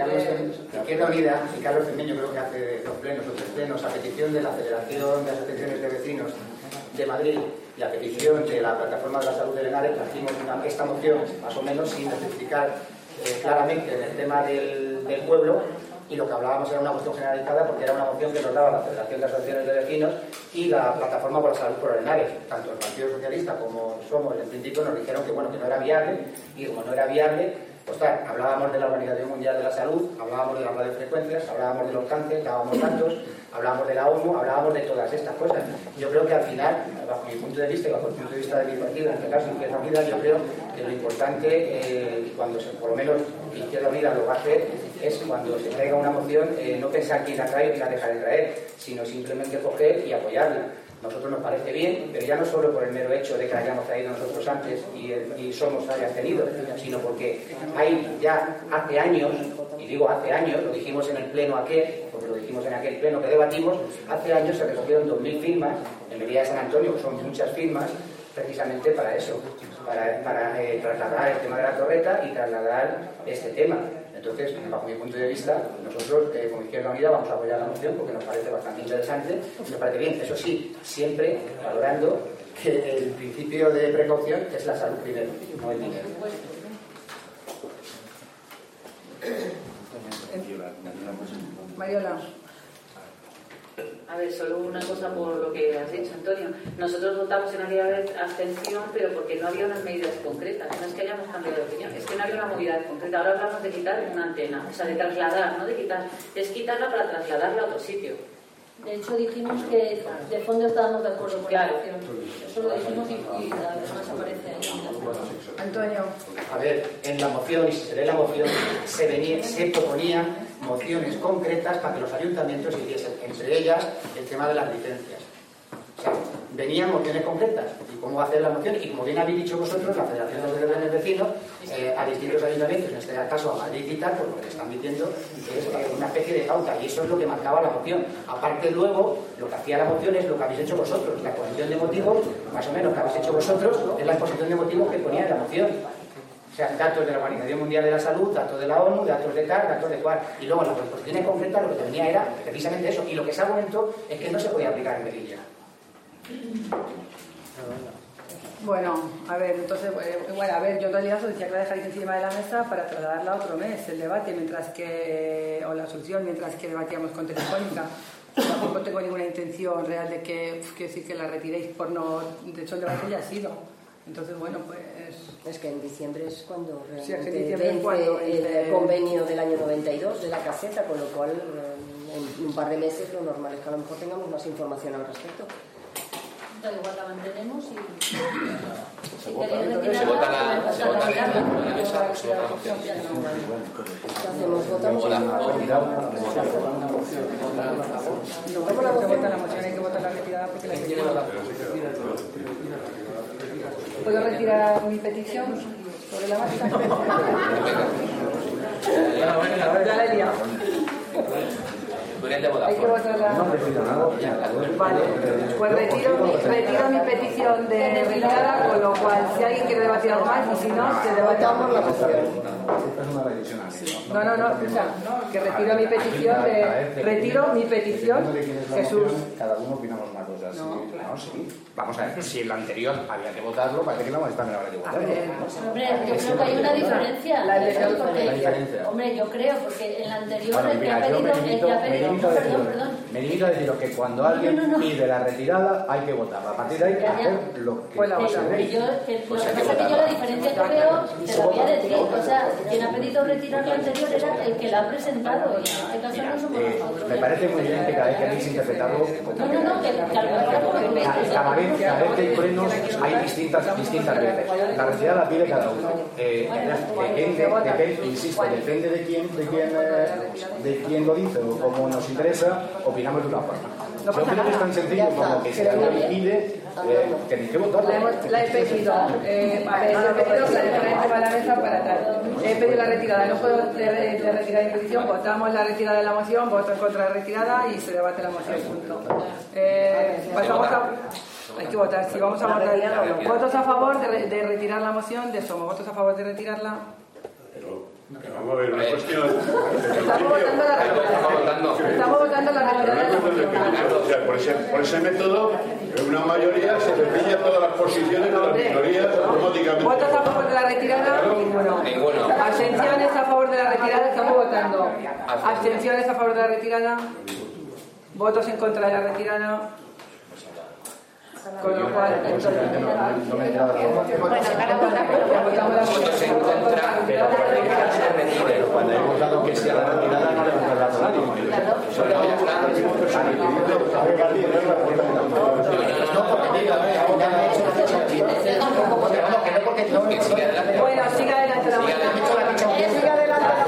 y Carlos Cermeño creo que hace 2 plenos o 3 plenos a petición de la Federación de Asociaciones de Vecinos de Madrid y a petición de la Plataforma de la Salud de Henares trajimos esta moción más o menos sin especificar claramente en el tema del pueblo, y lo que hablábamos era una moción generalizada porque era una moción que nos daba la Federación de Asociaciones de Vecinos y la Plataforma por la Salud por Henares. Tanto el Partido Socialista como Somos en principio nos dijeron que bueno, que no era viable, y como no era viable, pues claro, hablábamos de la Organización Mundial de la Salud, hablábamos de las radiofrecuencias, hablábamos de los cánceres, dábamos datos, hablábamos de la ONU, hablábamos de todas estas cosas. Yo creo que al final, bajo mi punto de vista y bajo el punto de vista de mi partido, en este caso Izquierda Unida, yo creo que lo importante, por lo menos Izquierda Unida lo va a hacer, es cuando se traiga una moción, no pensar quién la trae o quién la deja de traer, sino simplemente coger y apoyarla. Nosotros nos parece bien, pero ya no solo por el mero hecho de que la hayamos traído nosotros antes y Somos haya tenido, sino porque hay ya hace años, y digo hace años, lo dijimos en el pleno aquel, porque lo dijimos en aquel pleno que debatimos, hace años se recogieron 2.000 firmas en Medida de San Antonio, que son muchas firmas, precisamente para eso, para trasladar el tema de la torreta y trasladar este tema. Entonces, bajo mi punto de vista, nosotros como Izquierda Unida vamos a apoyar la moción porque nos parece bastante interesante, nos parece bien. Eso sí, siempre valorando que el principio de precaución es la salud primero, no el dinero. Mariola. A ver, solo una cosa por lo que has dicho, Antonio. Nosotros votamos en aquella vez abstención, pero porque no había unas medidas concretas. No es que hayamos cambiado de opinión, es que no había una movilidad concreta. Ahora hablamos de quitar una antena, o sea, de trasladar, no de quitar. Es quitarla para trasladarla a otro sitio. De hecho, dijimos que de fondo estábamos de acuerdo con claro. la moción. Eso lo dijimos y además aparece ahí. Antonio. A ver, en la moción, y si se lee la moción, se proponían mociones concretas para que los ayuntamientos hiciesen, entre ellas, el tema de las licencias. O sea, venían mociones concretas. ¿Y cómo hacer las mociones? Y como bien habéis dicho vosotros, la Federación de Asociaciones de Vecinos, a distintos ayuntamientos, en este caso a Madrid y tal, pues lo que están diciendo es una especie de pauta, y eso es lo que marcaba la moción. Aparte luego, lo que hacía la moción es lo que habéis hecho vosotros. La exposición de motivos, más o menos, que habéis hecho vosotros, es la exposición de motivos que ponía en la moción. O sea, datos de la Organización Mundial de la Salud, datos de la ONU, datos de tal, datos de cual. Y luego en las proposiciones concretas lo que tenía era precisamente eso. Y lo que se argumentó es que no se podía aplicar en Melilla. Bueno, a ver, entonces, bueno, a ver, yo en realidad os decía que la dejáis encima de la mesa para trasladarla a otro mes, el debate, mientras que, o la solución, mientras que debatíamos con Telefónica. Tampoco tengo ninguna intención real de que decir que la retiréis por no... De hecho, el debate ya ha sido. Entonces, bueno, pues... Es que en diciembre es cuando realmente sí, es que en diciembre vence cuando el convenio del año 92 de la caseta, con lo cual en un par de meses lo normal es que a lo mejor tengamos más información al respecto. Da igual, la mantenemos y... Se vota la Votamos la moción, hay que votar la retirada porque la quiere votar. ¿Puedo retirar mi petición sobre la marcha? Ya la he liado. Hay que votar la... Vale, pues retiro mi petición de retirada, con lo cual si alguien quiere debatir algo más, y si no, se debatamos la moción. No, escucha, que retiro mi petición, Jesús. Cada uno opinamos una cosa. Sí. Vamos a ver, si el anterior había que votarlo, parece que la municipal no habrá que votarlo. Hombre, yo creo que hay una diferencia. La diferencia. Hombre, yo creo, porque en la anterior Bueno, mira, me limito a deciros que cuando alguien pide la retirada hay que votarla. A partir de ahí hacer lo que consideréis. Lo que pasa es que yo la diferencia que veo, te la voy a decir, o sea, quien ha pedido retirar la anterior era el que la ha presentado, y en este caso no somos nosotros. Me parece muy bien que cada vez queréis interpretarlo. No, que a lo mejor cada vez que hay plenos hay distintas veces. La retirada la pide cada uno. Depende, insisto, depende de quién lo dice o cómo nos interesa, opinamos de una forma. Yo creo que es tan sencillo como que si alguien pide, tenéis que votarlo. La he pedido. La diferencia para la mesa para atrás. He pedido la retirada. No puedo retirar mi petición. Votamos la retirada de la moción, voto en contra de la retirada y se debate la moción. Punto. Pasamos a... Hay que votar. Si vamos a votar, votos a favor de retirar la moción de Somos. ¿Votos a favor de retirarla? Vamos a ver, una cuestión. Estamos votando la retirada de la moción. O sea, por ese método, una mayoría se cepilla todas las posiciones de las minorías automáticamente. ¿Votos a favor de la retirada? Ninguno. ¿Abstenciones a favor de la retirada? Estamos votando. ¿Abstenciones a favor de la retirada? ¿Votos en contra de la retirada? Con lo cual, entonces, no me he enterado de la votos en contra, pero cuando he votado que sea la retirada no le hemos dado a nadie. Bueno, siga adelante la moción. Siga adelante la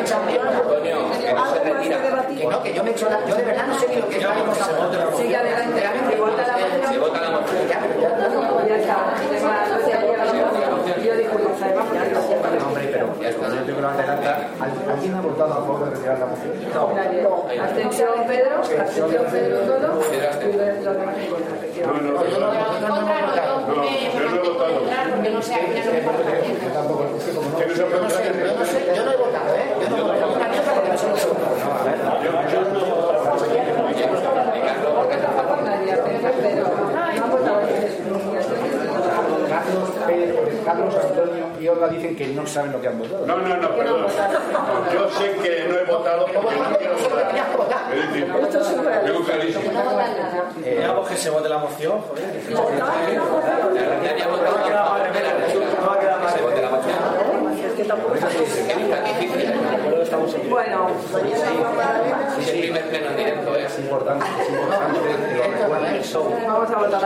moción. Que yo me he hecho la... Yo de verdad no sé ni lo que estamos hablando. Sigue adelante. Se vota la moción. Se vota la moción. Ya está. Yo disculpo, además. Hombre, pero yo tengo que adelantar. ¿Alguien ha votado a favor de retirar la moción? No. Abstención Pedro solo. Y los demás en contra. Yo no he votado. Porque no sé, ya no me Yo no he votado, ¿eh? Yo no he votado. Carlos, Antonio y Olga dicen que no saben lo que han votado. No, perdón. Yo sé que no he votado porque no quiero votar. Es decir, tengo clarísimo. Digamos que se vote la moción, joder. Bueno, es el primer pleno en directo, es importante que lo recuerden. Vamos a votar.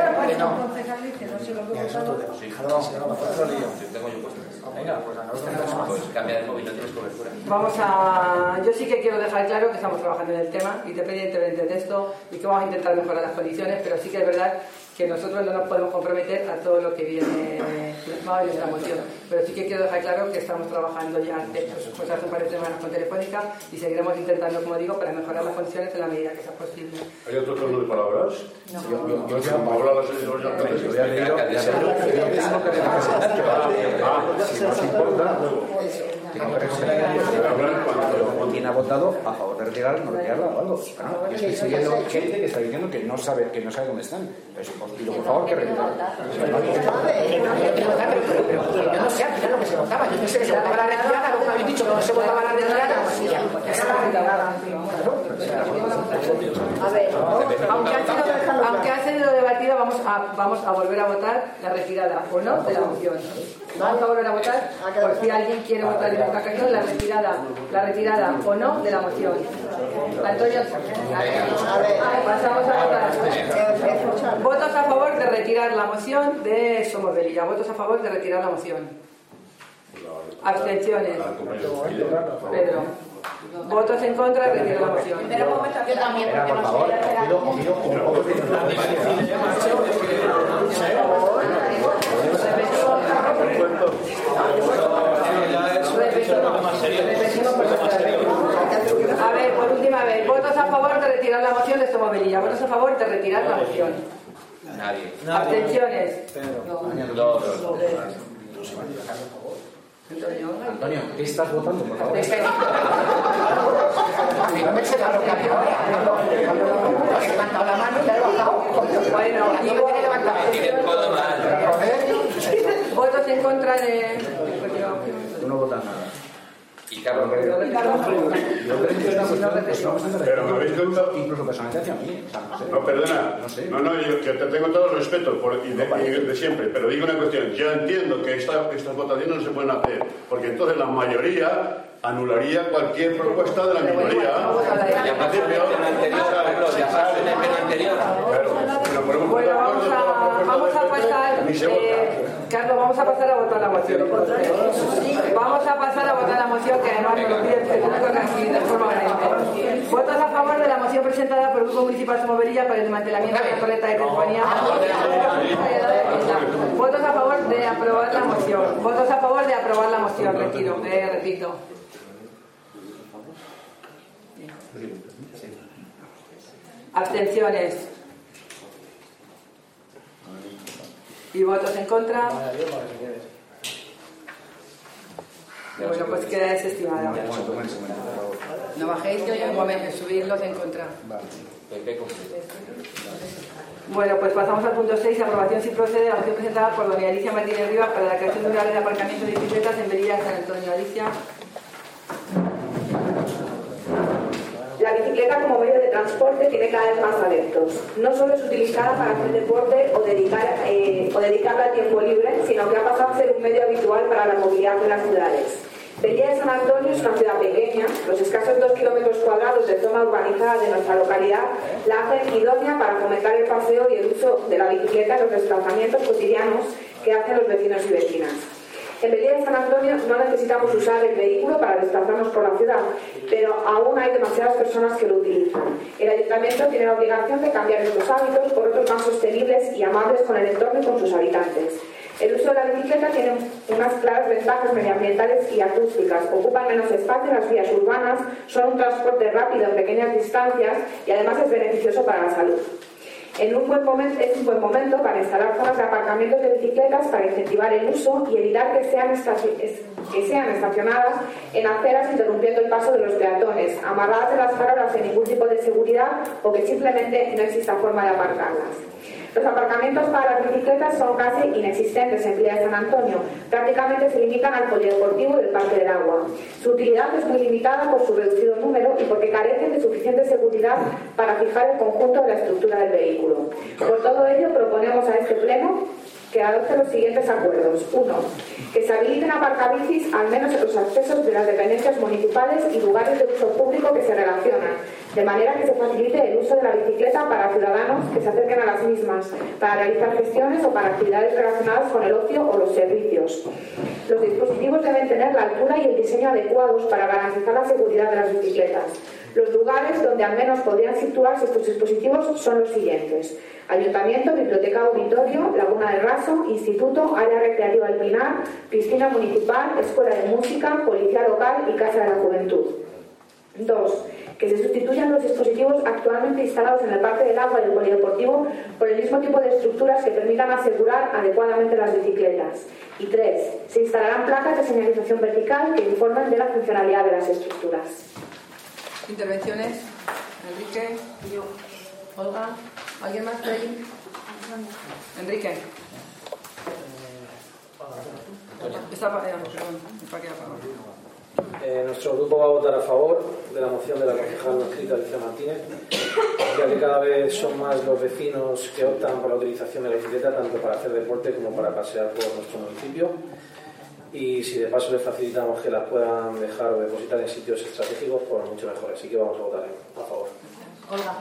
Pues cambia de móvil, no tienes cobertura. Yo sí que quiero dejar claro que estamos trabajando en el tema, independientemente de esto, y que vamos a intentar mejorar las condiciones, pero sí que es verdad que nosotros no nos podemos comprometer a todo lo que viene plasmado en esta moción. Pero sí que quiero dejar claro que estamos trabajando ya pues hace un par de semanas con Telefónica y seguiremos intentando, como digo, para mejorar las condiciones en la medida que sea posible. ¿Hay otro turno de palabras? No. Yo habla la señora. si nos importa, ¿quién ha votado a favor de retirarla, no retirarla o algo? Yo estoy siguiendo gente que está diciendo que no sabe dónde están. Pues os pido por favor que retirarla. Yo no sé al final lo que se votaba. Yo pensé que se votaba la retirada, luego me habéis dicho que no se votaba la retirada. A ver, aunque ha sido debatido, vamos a volver a votar la retirada o no de la moción. Vamos a volver a votar por si alguien quiere votar en esta ocasión la retirada o no de la moción. Antonio, pasamos a votar. Votos a favor de retirar la moción de Somos Velilla. Votos a favor de retirar la moción. Abstenciones. Pedro. Votos en contra de retirar la moción. Pero un momento, yo también, porque por favor, pido un poco de A ver, por última vez, votos a favor de retirar la moción de Somos Velilla. Votos a favor de retirar la moción. Nadie. Abstenciones. Dos. Antonio, ¿qué estás votando, por favor? No me sepa lo que había ahora. He levantado la mano y la he bajado. Bueno, votos en contra de... Tú no votas nada. Y Carlos, Pero me habéis preguntado incluso personalmente hacia mí. No, perdona. No, yo que te tengo todo el respeto de siempre, pero digo una cuestión. Yo entiendo que estas votaciones no se pueden hacer, porque entonces la mayoría anularía cualquier propuesta de la minoría. ya pasó en el anterior, Carlos, ya pasó en el anterior. Bueno, vamos a pasar... Carlos, vamos a pasar a votar la moción. Vamos a pasar a votar la moción, que además me lo pide el público casi de forma urgente. Votos a favor de la moción presentada por el Grupo Municipal Somos Velilla para el desmantelamiento de la coleta de telefonía. Votos a favor de aprobar la moción. Votos a favor de aprobar la moción. Repito. Abstenciones. ¿Y votos en contra? Bueno, pues queda desestimada. No bajéis, que un momento, subirlos en contra. Bueno, pues pasamos al punto 6, aprobación si procede de la moción presentada por doña Alicia Martínez Rivas para la creación de un área de aparcamiento de bicicletas en Velilla de San Antonio. Alicia. La bicicleta como medio de transporte tiene cada vez más adeptos. No solo es utilizada para hacer deporte o dedicarla a tiempo libre, sino que ha pasado a ser un medio habitual para la movilidad en las ciudades. Velilla de San Antonio es una ciudad pequeña. Los escasos 2 kilómetros cuadrados de zona urbanizada de nuestra localidad la hacen idónea para fomentar el paseo y el uso de la bicicleta en los desplazamientos cotidianos que hacen los vecinos y vecinas. En Velilla de San Antonio no necesitamos usar el vehículo para desplazarnos por la ciudad, pero aún hay demasiadas personas que lo utilizan. El Ayuntamiento tiene la obligación de cambiar estos hábitos por otros más sostenibles y amables con el entorno y con sus habitantes. El uso de la bicicleta tiene unas claras ventajas medioambientales y acústicas. Ocupan menos espacio en las vías urbanas, son un transporte rápido en pequeñas distancias y además es beneficioso para la salud. Es un buen momento para instalar zonas de aparcamientos de bicicletas para incentivar el uso y evitar que sean estacionadas en aceras interrumpiendo el paso de los peatones, amarradas de las farolas sin ningún tipo de seguridad o que simplemente no exista forma de aparcarlas. Los aparcamientos para las bicicletas son casi inexistentes en Velilla de San Antonio. Prácticamente se limitan al polideportivo del Parque del Agua. Su utilidad es muy limitada por su reducido número y porque carecen de suficiente seguridad para fijar el conjunto de la estructura del vehículo. Por todo ello, proponemos a este Pleno que adopte los siguientes acuerdos. 1. Que se habiliten aparcabicis al menos en los accesos de las dependencias municipales y lugares de uso público que se relacionan, de manera que se facilite el uso de la bicicleta para ciudadanos que se acerquen a las mismas, para realizar gestiones o para actividades relacionadas con el ocio o los servicios. Los dispositivos deben tener la altura y el diseño adecuados para garantizar la seguridad de las bicicletas. Los lugares donde al menos podrían situarse estos dispositivos son los siguientes: Ayuntamiento, Biblioteca Auditorio, Laguna del Raso, Instituto, Área Recreativa del Pinar, Piscina Municipal, Escuela de Música, Policía Local y Casa de la Juventud. 2. Que se sustituyan los dispositivos actualmente instalados en el Parque del Agua y el Polideportivo por el mismo tipo de estructuras que permitan asegurar adecuadamente las bicicletas. Y 3. Se instalarán placas de señalización vertical que informen de la funcionalidad de las estructuras. ¿Intervenciones? Enrique, yo. Olga, ¿alguien más por ahí? Enrique. Nuestro grupo va a votar a favor de la moción de la concejal no escrita Alicia Martínez, ya que cada vez son más los vecinos que optan por la utilización de la bicicleta tanto para hacer deporte como para pasear por nuestro municipio, y si de paso les facilitamos que las puedan dejar o depositar en sitios estratégicos, pues mucho mejor, así que vamos a votar a favor. Olga.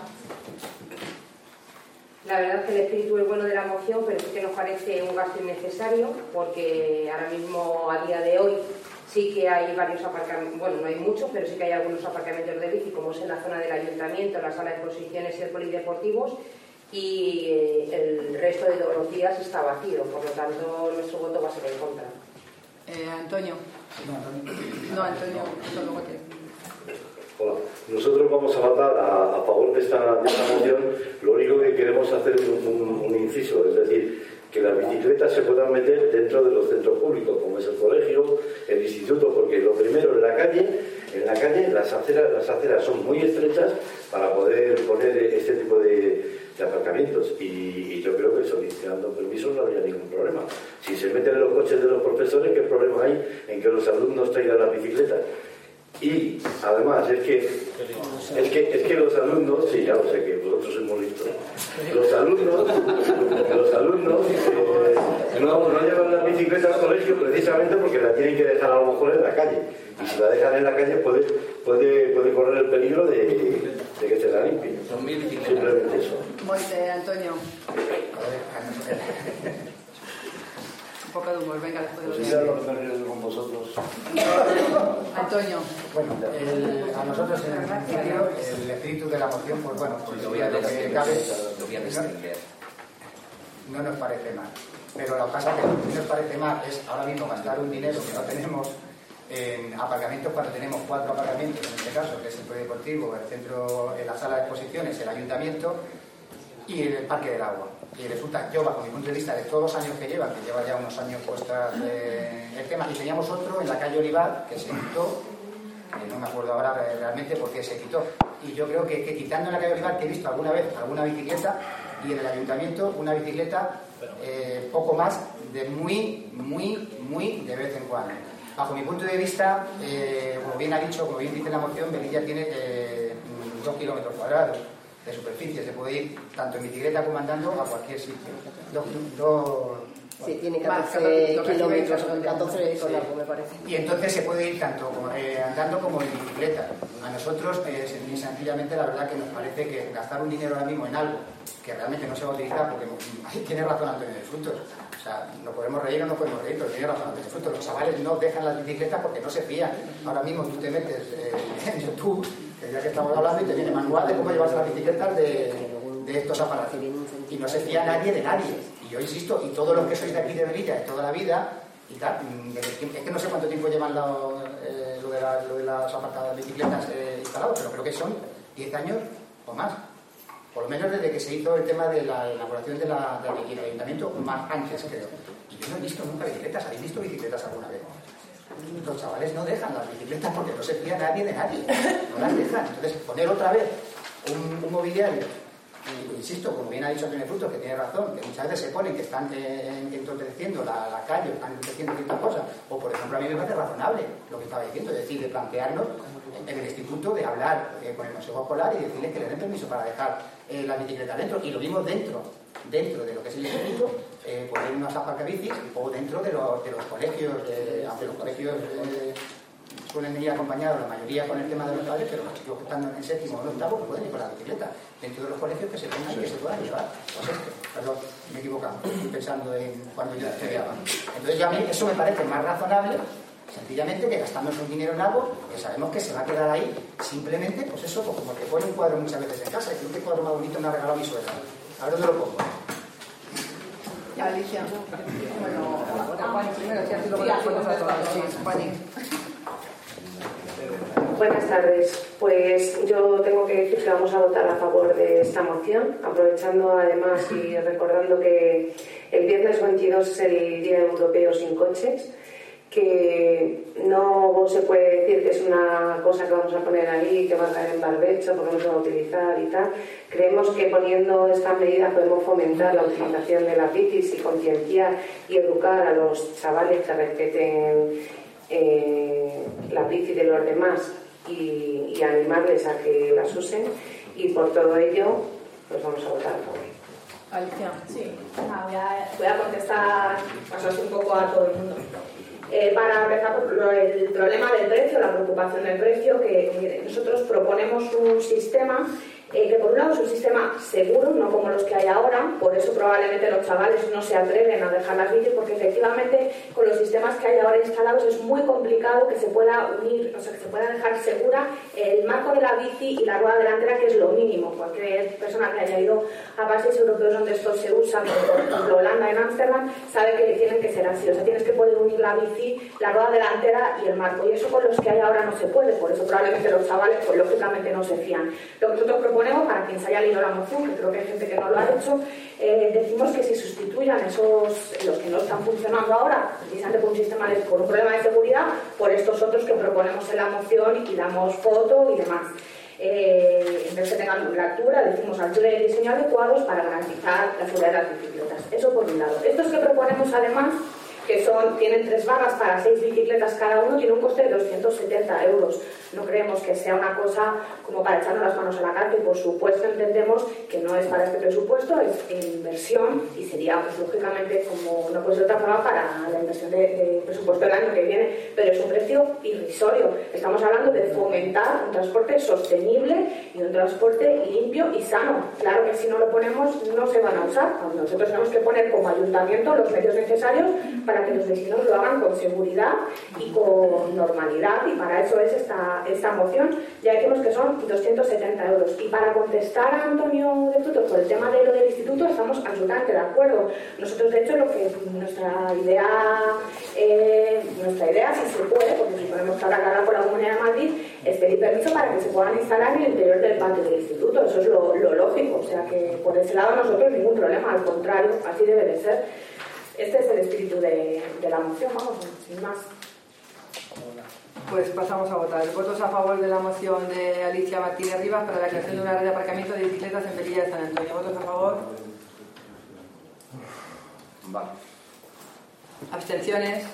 La verdad es que el espíritu es bueno de la moción, pero sí que nos parece un gasto innecesario, porque ahora mismo, a día de hoy, sí que hay varios aparcamientos, bueno, no hay muchos, pero sí que hay algunos aparcamientos de bici, como es en la zona del ayuntamiento, la sala de exposiciones y el polideportivos, y el resto de todos los días está vacío, por lo tanto nuestro voto va a ser en contra. Antonio. No, Antonio, eso luego te... Hola, nosotros vamos a votar a favor de esta moción. Lo único que queremos hacer es un inciso, es decir, que las bicicletas se puedan meter dentro de los centros públicos, como es el colegio, el instituto, porque lo primero en la calle las aceras son muy estrechas para poder poner este tipo de aparcamientos, y yo creo que solicitando permisos no habría ningún problema. Si se meten en los coches de los profesores, ¿qué problema hay en que los alumnos traigan las bicicletas? Y además es que los alumnos, sí, ya lo sé que vosotros sois muy listos, los alumnos no llevan la bicicleta al colegio precisamente porque la tienen que dejar a lo mejor en la calle, y si la dejan en la calle puede correr el peligro de que se la limpien. Simplemente eso. Muy bien, Antonio. Un poco de humor, venga, después de lo que me río con vosotros. Antonio. Bueno, a nosotros en el principio el espíritu de la moción, pues bueno, pues lo que cabe, no nos parece mal. Pero lo que pasa es que lo que nos parece mal es ahora mismo gastar un dinero que no tenemos en aparcamientos, cuando tenemos 4 aparcamientos, en este caso, que es el polideportivo, el centro, la sala de exposiciones, el ayuntamiento y el Parque del Agua. Y resulta, yo bajo mi punto de vista, de todos los años que lleva ya unos años puestas el tema, y teníamos otro en la calle Olivar que se quitó, no me acuerdo ahora realmente por qué se quitó, y yo creo que quitando en la calle Olivar, que he visto alguna vez alguna bicicleta, y en el ayuntamiento una bicicleta poco más de muy de vez en cuando. Bajo mi punto de vista, como bien ha dicho, como bien dice la moción, Velilla tiene 2 kilómetros cuadrados de superficie, se puede ir tanto en bicicleta como andando a cualquier sitio. Sí, tiene 14 kilómetros, 14 con algo, me parece. Y entonces se puede ir tanto andando como en bicicleta. A nosotros, sencillamente, la verdad que nos parece que gastar un dinero ahora mismo en algo que realmente no se va a utilizar, porque tiene razón Antonio de Frutos. O sea, nos podemos reír o no podemos reír, pero tiene razón Antonio de Frutos. Los chavales no dejan las bicicletas porque no se fían. Ahora mismo tú te metes en YouTube, ya que estamos hablando, y te viene manual de cómo llevarse las bicicletas de estos aparatos. Y no se fía nadie de nadie. Y yo insisto, y todos los que sois de aquí de Velilla de toda la vida, y tal, es que no sé cuánto tiempo llevan lo de las apartadas de bicicletas instalados, pero creo que son 10 años o más. Por lo menos desde que se hizo el tema de la elaboración del ayuntamiento, más antes, creo. Y yo no he visto nunca bicicletas. ¿Habéis visto bicicletas alguna vez? Los chavales no dejan las bicicletas porque no se fía nadie de nadie. No las dejan. Entonces, poner otra vez un mobiliario, insisto, como bien ha dicho Antonio Frutos, que tiene razón, que muchas veces se ponen que están entorpeciendo la calle, están entorpeciendo ciertas cosas, o por ejemplo a mí me parece razonable lo que estaba diciendo, es decir, de plantearnos en el instituto, de hablar con el consejo escolar y decirles que le den permiso para dejar la bicicleta dentro, y lo mismo dentro de lo que es el instituto, poner unas aparcabicis, o dentro de los colegios, aunque los colegios suelen venir acompañados la mayoría con el tema de los padres, pero los chicos que están en séptimo o en octavo pueden ir con la bicicleta dentro de los colegios, que se tengan y que se puedan llevar. Pues perdón, me he equivocado, estoy pensando en cuando yo estudiaba. Entonces a mí eso me parece más razonable, sencillamente, que gastamos un dinero en algo que sabemos que se va a quedar ahí, simplemente, pues eso, pues como que pone un cuadro muchas veces en casa, y creo que cuadro más bonito me ha regalado mi suegra. A ver dónde lo pongo. Ya, Alicia. Bueno, Juan primero, si así luego las fotos a todas. Sí, Juan. Buenas tardes. Pues yo tengo que decir que vamos a votar a favor de esta moción, aprovechando además y recordando que el viernes 22 es el Día Europeo sin Coches, que no se puede decir que es una cosa que vamos a poner ahí, que va a caer en barbecho porque no se va a utilizar y tal. Creemos que poniendo estas medidas podemos fomentar la utilización de las bicis y concienciar y educar a los chavales que respeten la bici de los demás y animarles a que las usen, y por todo ello pues vamos a votar a favor. Alicia. Sí, voy a contestar así un poco a todo el mundo. Para empezar por el problema del precio, la preocupación del precio, que mire, nosotros proponemos un sistema que por un lado es un sistema seguro, no como los que hay ahora, por eso probablemente los chavales no se atreven a dejar las bicis, porque efectivamente con los sistemas que hay ahora instalados es muy complicado que se pueda unir, o sea, que se pueda dejar segura el marco de la bici y la rueda delantera, que es lo mínimo. Cualquier persona que haya ido a países europeos donde esto se usa, como por ejemplo Holanda, en Ámsterdam, sabe que tienen que ser así, o sea, tienes que poder unir la bici, la rueda delantera y el marco, y eso con los que hay ahora no se puede, por eso probablemente los chavales pues lógicamente no se fían. Lo que nosotros proponemos, para quien se haya leído la moción, que creo que hay gente que no lo ha hecho, decimos que se sustituyan los que no están funcionando ahora, precisamente por un problema de seguridad, por estos otros que proponemos en la moción y damos foto y demás. En vez de que tengan una altura, decimos altura y diseño adecuados para garantizar la seguridad de las bicicletas. Eso por un lado. Estos que proponemos además, que tienen 3 barras para 6 bicicletas cada uno, tiene un coste de 270 euros. No creemos que sea una cosa como para echarnos las manos a la cara, que por supuesto entendemos que no es para este presupuesto, es inversión, y sería pues lógicamente, como no puede ser de otra forma, para la inversión de presupuesto del año que viene, pero es un precio irrisorio. Estamos hablando de fomentar un transporte sostenible y un transporte limpio y sano. Claro que si no lo ponemos no se van a usar. Nosotros tenemos que poner como ayuntamiento los medios necesarios para que los vecinos lo hagan con seguridad y con normalidad, y para eso es esta moción. Ya decimos que son 270 euros. Y para contestar a Antonio de Frutos por el tema de lo del instituto, estamos absolutamente de acuerdo. Nosotros, de hecho, nuestra idea, si se puede, porque si ponemos que hablar por la Comunidad de Madrid, es pedir permiso para que se puedan instalar en el interior del patio del instituto. Eso es lo lógico. O sea que por ese lado nosotros ningún problema, al contrario, así debe de ser. Este es el espíritu de la moción, vamos, sin más. Pues pasamos a votar. Votos a favor de la moción de Alicia Martínez Rivas para la creación de una red de aparcamiento de bicicletas en Velilla de San Antonio. ¿Votos a favor? Vale. ¿Abstenciones?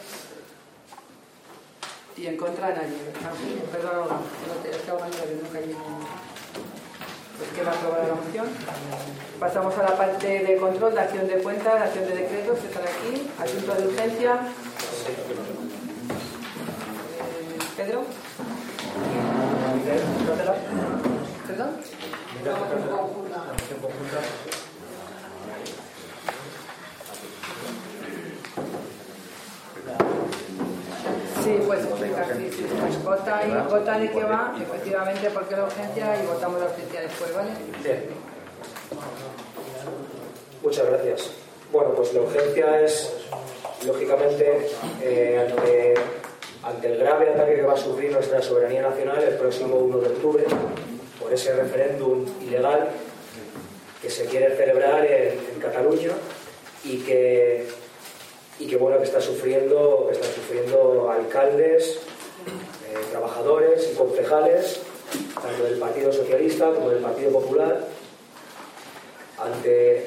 Y en contra nadie. Perdón, Olga, no te estoy ahogando que nunca hay pues que va a aprobar la moción. Pasamos a la parte de control, de acción de cuentas, de acción de decretos, que están aquí. Asunto de urgencia. Pedro. ¿Perdón? Sí, pues votan y que va, efectivamente, porque la urgencia, y votamos la urgencia después, ¿vale? Bien. Muchas gracias. Bueno, pues la urgencia es, lógicamente, ante el grave ataque que va a sufrir nuestra soberanía nacional el próximo 1 de octubre, por ese referéndum ilegal que se quiere celebrar en Cataluña y que bueno, que están sufriendo alcaldes, trabajadores y concejales, tanto del Partido Socialista como del Partido Popular, ante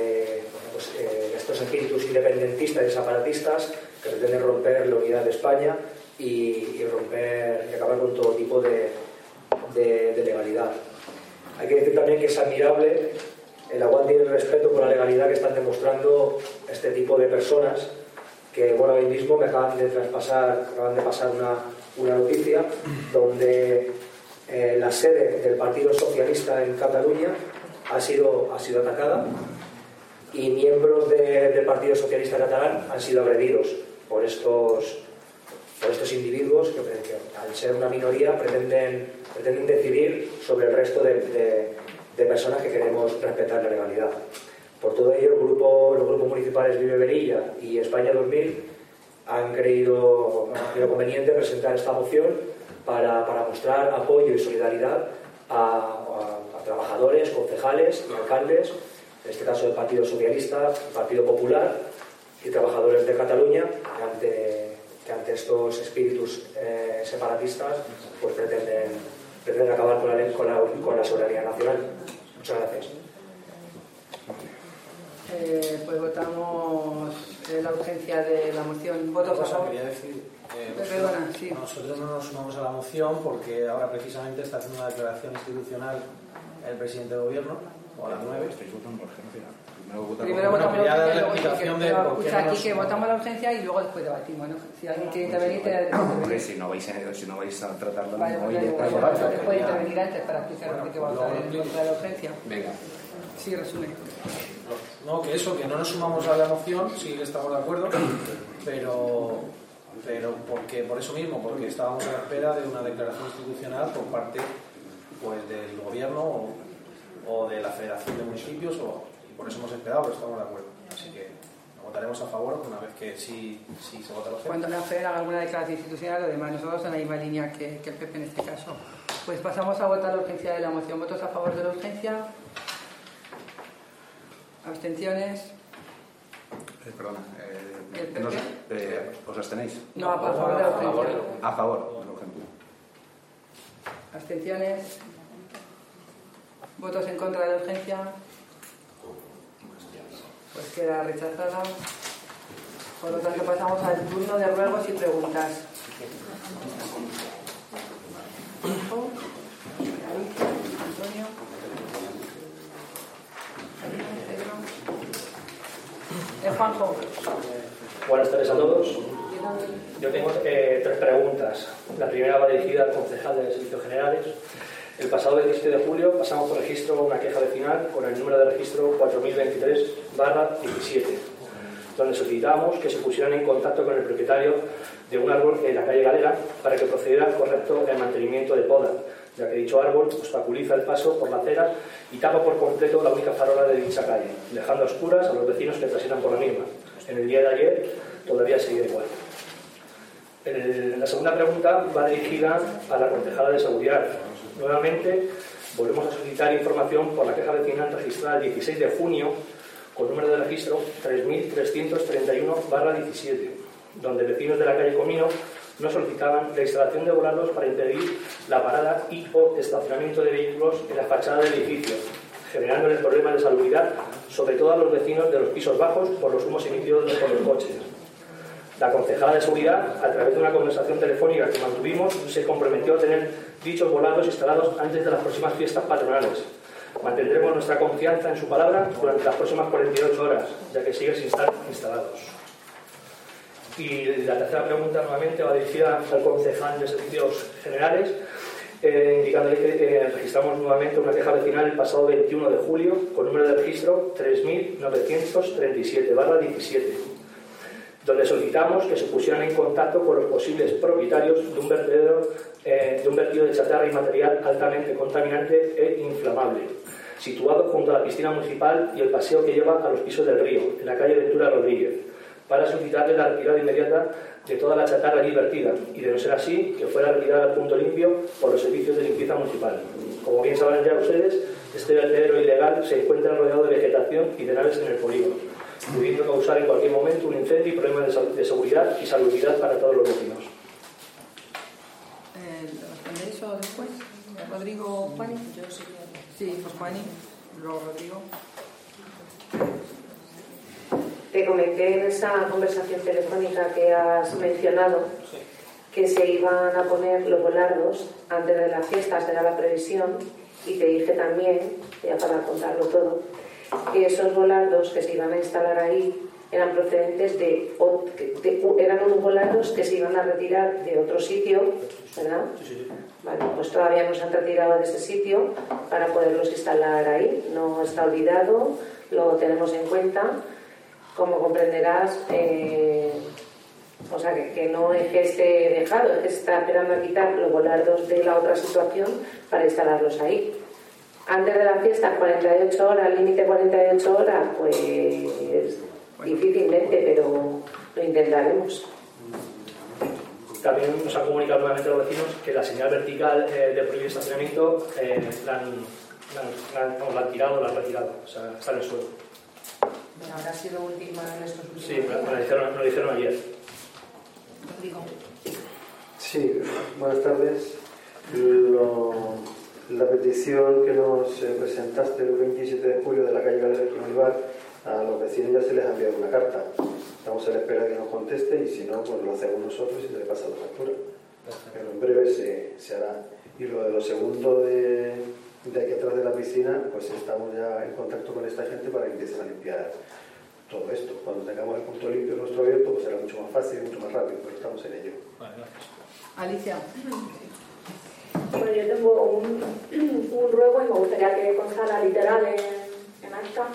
estos espíritus independentistas y separatistas que pretenden romper la unidad de España y acabar con todo tipo de legalidad. Hay que decir también que es admirable el aguante y el respeto por la legalidad que están demostrando este tipo de personas, que bueno, hoy mismo me acaban de pasar una noticia donde la sede del Partido Socialista en Cataluña ha sido atacada, y miembros del Partido Socialista catalán han sido agredidos por estos individuos que al ser una minoría pretenden decidir sobre el resto de personas que queremos respetar la legalidad. Por todo ello, los grupos municipales Vive Velilla y España 2000 han creído conveniente presentar esta moción para mostrar apoyo y solidaridad a trabajadores, concejales y alcaldes, en este caso del Partido Socialista, el Partido Popular y trabajadores de Cataluña, que ante estos espíritus separatistas pues pretenden acabar con la soberanía nacional. Muchas gracias. Pues votamos la urgencia de la moción. ¿Votos a favor? Quería decir, Perdona, sí. nosotros no nos sumamos a la moción porque ahora precisamente está haciendo una declaración institucional el presidente de gobierno, o a las 9. Estáis votando por urgencia. Primero votamos la urgencia y luego explicación de por qué aquí que votamos la urgencia y luego después debatimos, ¿no? Si alguien quiere intervenir, Hombre, si no vais a tratarlo, vale, no pues puede intervenir antes para explicar por qué va a votar en contra de la urgencia. Venga. Sí, resume. No, que eso, que no nos sumamos a la moción, sí que estamos de acuerdo, pero porque por eso mismo, porque estábamos a la espera de una declaración institucional por parte pues del gobierno o de la Federación de Municipios, y por eso hemos esperado, pero estamos de acuerdo. Así que votaremos a favor una vez que sí se vota la urgencia. Cuando la FED haga alguna declaración institucional, lo demás, nosotros en la misma línea que el PP en este caso. Pues pasamos a votar la urgencia de la moción. ¿Votos a favor de la urgencia? ¿Abstenciones? Perdona. ¿Os abstenéis? No, a favor de la urgencia. A favor de la urgencia. ¿Abstenciones? ¿Votos en contra de la urgencia? Pues queda rechazada. Por lo tanto, pasamos al turno de ruegos y preguntas. Antonio. Juanjo. Buenas tardes a todos. Yo tengo tres preguntas. La primera va dirigida al concejal de Servicios Generales. El pasado 27 de julio pasamos por registro una queja vecinal con el número de registro 4023/17, donde solicitamos que se pusieran en contacto con el propietario de un árbol en la calle Galera para que procediera al correcto mantenimiento de poda, ya que dicho árbol obstaculiza el paso por la acera y tapa por completo la única farola de dicha calle, dejando a oscuras a los vecinos que transitan por la misma. En el día de ayer todavía sigue igual. La segunda pregunta va dirigida a la concejala de Seguridad. Nuevamente volvemos a solicitar información por la queja vecinal registrada el 16 de junio con número de registro 3331/17, donde vecinos de la calle Comino nos solicitaban la instalación de volardos para impedir la parada y o estacionamiento de vehículos en la fachada del edificio, generándoles problemas de salubridad, sobre todo a los vecinos de los pisos bajos por los humos emitidos por los coches. La concejala de Seguridad, a través de una conversación telefónica que mantuvimos, se comprometió a tener dichos volados instalados antes de las próximas fiestas patronales. Mantendremos nuestra confianza en su palabra durante las próximas 48 horas, ya que siguen sin estar instalados. Y la tercera pregunta nuevamente va dirigida al concejal de Servicios Generales, indicándole que registramos nuevamente una queja vecinal el pasado 21 de julio con número de registro 3937/17, donde solicitamos que se pusieran en contacto con los posibles propietarios de un vertido de chatarra y material altamente contaminante e inflamable, situado junto a la piscina municipal y el paseo que lleva a los pisos del río, en la calle Ventura Rodríguez, para solicitarle la retirada inmediata de toda la chatarra allí vertida y, de no ser así, que fuera retirada al punto limpio por los servicios de limpieza municipal. Como bien sabrán ya ustedes, este vertedero ilegal se encuentra rodeado de vegetación y de naves en el polígono, pudiendo causar en cualquier momento un incendio y problemas de seguridad y salubridad para todos los vecinos. ¿Respondéis o después? ¿Rodrigo Juani? Yo sí. Sí, pues Juani, luego Rodrigo. Te comenté en esa conversación telefónica que has mencionado que se iban a poner los volardos antes de las fiestas, era la previsión, y te dije también, ya para contarlo todo, que esos volardos que se iban a instalar ahí eran procedentes eran unos volardos que se iban a retirar de otro sitio, ¿verdad? Sí. Vale, pues todavía no se han retirado de ese sitio para poderlos instalar ahí. No está olvidado, lo tenemos en cuenta. Como comprenderás, o sea que no es que esté dejado, es que se está esperando a quitar los volardos de la otra situación para instalarlos ahí. Antes de la fiesta, 48 horas, límite 48 horas, pues difícilmente, pero lo intentaremos. también nos ha comunicado nuevamente a los vecinos que la señal vertical de prohibir estacionamiento la han tirado, la han retirado, o sea, está en el suelo. Bueno, habrá sido última en estos últimos Sí, me lo dijeron ayer. Rodrigo. Sí, buenas tardes. La petición que nos presentaste el 27 de julio de la calle Galería Quimilbar, a los vecinos ya se les ha enviado una carta. Estamos a la espera de que nos conteste y si no, pues lo hacemos nosotros y se le pasa la factura. Pero en breve se hará. Y lo de lo segundo de aquí atrás de la piscina, pues estamos ya en contacto con esta gente para que empiecen a limpiar todo esto. Cuando tengamos el punto limpio nuestro abierto, pues será mucho más fácil y mucho más rápido, pero estamos en ello. Vale, gracias. Alicia. Bueno, yo tengo un ruego y me gustaría que constara literal en acta.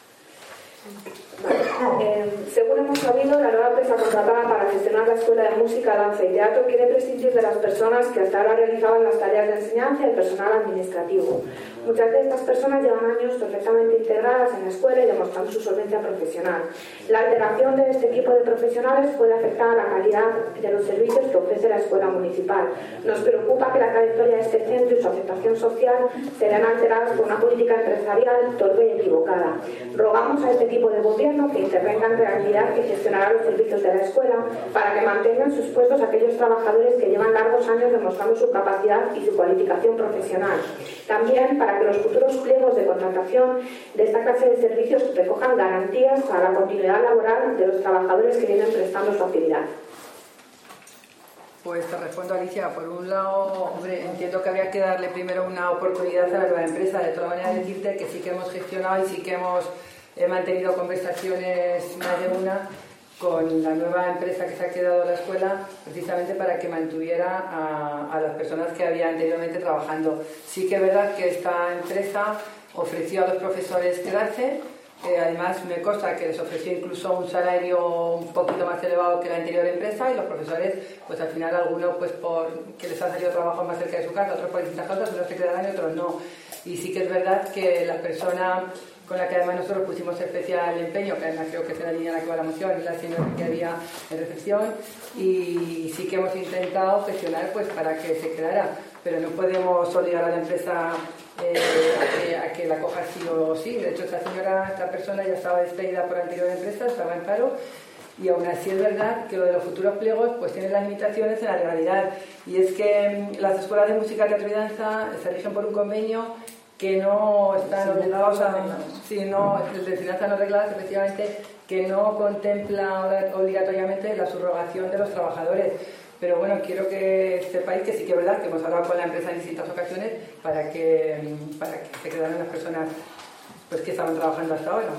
Según hemos sabido, la nueva empresa contratada para gestionar la Escuela de Música, Danza y Teatro quiere prescindir de las personas que hasta ahora realizaban las tareas de enseñanza y el personal administrativo. Muchas de estas personas llevan años perfectamente integradas en la escuela y demostrando su solvencia profesional. La alteración de este equipo de profesionales puede afectar a la calidad de los servicios que ofrece la escuela municipal. Nos preocupa que la trayectoria de este centro y su aceptación social se vean alteradas por una política empresarial torpe y equivocada. Rogamos a este equipo de gobierno que intervenga en realidad que gestionará los servicios de la escuela para que mantengan sus puestos aquellos trabajadores que llevan largos años demostrando su capacidad y su cualificación profesional. También para que los futuros pliegos de contratación de esta clase de servicios recojan garantías para la continuidad laboral de los trabajadores que vienen prestando su actividad. Pues te respondo, Alicia. Por un lado, hombre, entiendo que habría que darle primero una oportunidad a la nueva empresa. De todas maneras, decirte que sí que hemos gestionado y sí que hemos mantenido conversaciones, más de una, con la nueva empresa que se ha quedado en la escuela, precisamente para que mantuviera a las personas que había anteriormente trabajando. Sí que es verdad que esta empresa ofreció a los profesores quedarse. Además, me consta que les ofreció incluso un salario un poquito más elevado que la anterior empresa, y los profesores, pues al final algunos, pues por que les ha salido trabajo más cerca de su casa, otros por distintas cosas, unos se quedarán y otros no. Y sí que es verdad que la persona con la que además nosotros pusimos especial empeño, que además creo que es la línea en la que va la moción, es la señora que había en recepción, y sí que hemos intentado gestionar pues para que se quedara, pero no podemos obligar a la empresa a que la coja sí o sí. De hecho, esta persona ya estaba despedida por la anterior empresa, estaba en paro, y aún así es verdad que lo de los futuros pliegos pues tiene las limitaciones en la legalidad, y es que las escuelas de música, teatro y danza se rigen por un convenio que no están obligados a... Sí, no, el de finanzas no regladas, efectivamente, que no contempla obligatoriamente la subrogación de los trabajadores. Pero bueno, quiero que sepáis que sí que es verdad que hemos hablado con la empresa en distintas ocasiones para que se quedaran las personas pues, que estaban trabajando hasta ahora.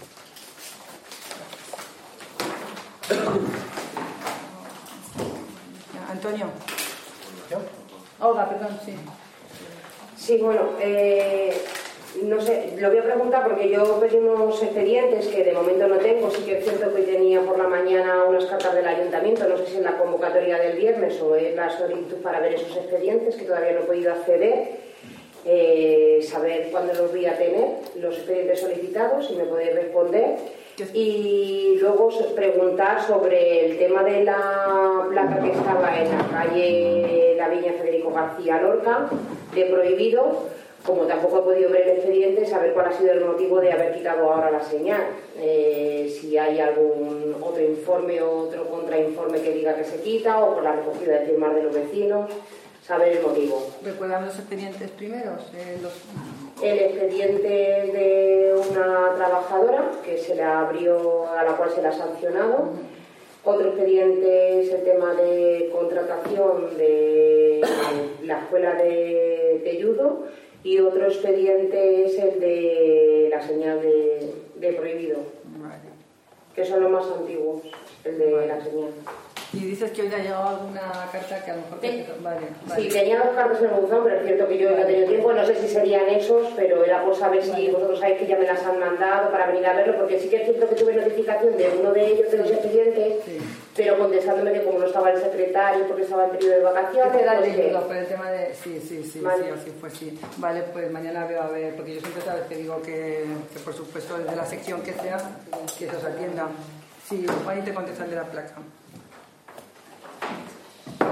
Antonio. ¿Yo? Olga, perdón, sí. Sí, bueno, no sé, lo voy a preguntar porque yo pedí unos expedientes que de momento no tengo. Sí que es cierto que tenía por la mañana unas cartas del ayuntamiento, no sé si es la convocatoria del viernes o es la solicitud para ver esos expedientes, que todavía no he podido acceder. Saber cuándo los voy a tener, los expedientes solicitados, si me podéis responder. Y luego preguntar sobre el tema de la placa que estaba en la calle La Viña Federico García Lorca, de prohibido. Como tampoco he podido ver el expediente, saber cuál ha sido el motivo de haber quitado ahora la señal. Si hay algún otro informe o otro contrainforme que diga que se quita, o por la recogida de firmas de los vecinos, saber el motivo. ¿Recuerdan los expedientes primeros? El expediente de una trabajadora que se le abrió, a la cual se le ha sancionado. Otro expediente es el tema de contratación de la escuela de judo, y otro expediente es el de la señal de prohibido, que son los más antiguos, el de la señal. Y dices que hoy te ha llegado alguna carta que a lo mejor... Sí, vale. Sí, tenía dos cartas en el buzón, pero es cierto que yo no he tenido tiempo, no sé si serían esos, pero era por saber si vosotros sabéis que ya me las han mandado para venir a verlo, porque sí que es cierto que tuve notificación de uno de ellos, de los expedientes, pero contestándome que como no estaba el secretario porque estaba en periodo de vacaciones... Por el tema de... Sí, vale. Sí, así fue, sí. Vale, pues mañana veo a ver, porque yo siempre sabes que digo que por supuesto desde la sección que sea, que se os atienda. Sí, Juan, y te contestan de la placa.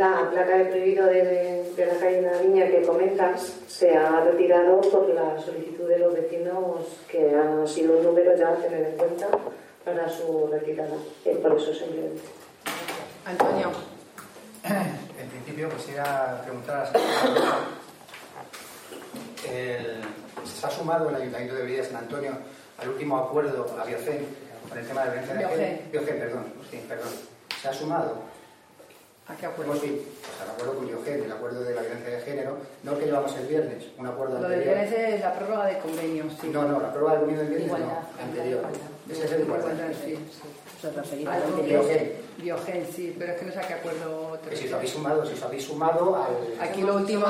La placa de prohibido de la calle de la Viña que comentas se ha retirado por la solicitud de los vecinos, que ha sido un número ya a tener en cuenta para su retirada. Por eso simplemente. Antonio. En principio quisiera preguntar a la señora, ¿se ha sumado el Ayuntamiento de Brilla San Antonio al último acuerdo, a Biocen, con el tema de la violencia de género? Biocen, perdón. ¿Se ha sumado? ¿A qué acuerdo? Pues sí, al acuerdo con Biocen, el acuerdo de la violencia de género, no el que llevamos el viernes, un acuerdo Lo anterior. del viernes es la prórroga de convenios, sí. No, la prórroga del convenio del viernes Igualdad, no, anterior. Ese es el igualdad. Sí. Biogen, sí, pero es que no sé a qué acuerdo te si os habéis sumado al... Aquí lo último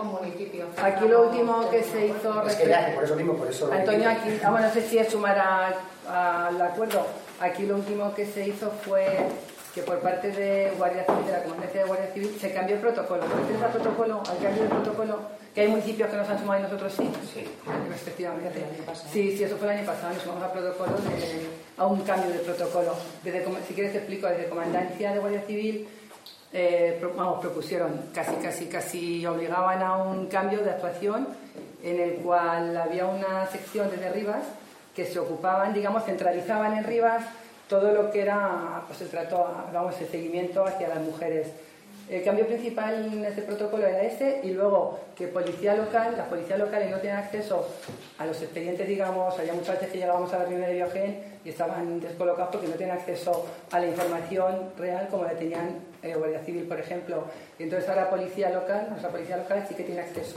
que se hizo... Es que ya, por eso mismo, por eso... Antonio, aquí, bueno, no sé si es sumar al acuerdo. Aquí lo último que se hizo fue que por parte de Guardia Civil, de la Comandancia de Guardia Civil, se cambió el protocolo. ¿Refieres al protocolo, al cambio del protocolo? Que hay municipios que nos han sumado y nosotros sí. Sí. Respectivamente. Sí, eso fue el año pasado. Nos sumamos al protocolo, a un cambio del protocolo. Si quieres te explico, desde Comandancia de Guardia Civil propusieron, casi obligaban a un cambio de actuación en el cual había una sección desde Rivas que se ocupaban, digamos, centralizaban en Rivas todo lo que era pues el trato, el seguimiento hacia las mujeres. El cambio principal en este protocolo era ese, y luego que las policías locales no tenían acceso a los expedientes, digamos. Había muchas veces que llegábamos a la reunión de Biogen y estaban descolocados porque no tenían acceso a la información real como la tenían Guardia Civil, por ejemplo. Y entonces ahora nuestra policía local sí que tiene acceso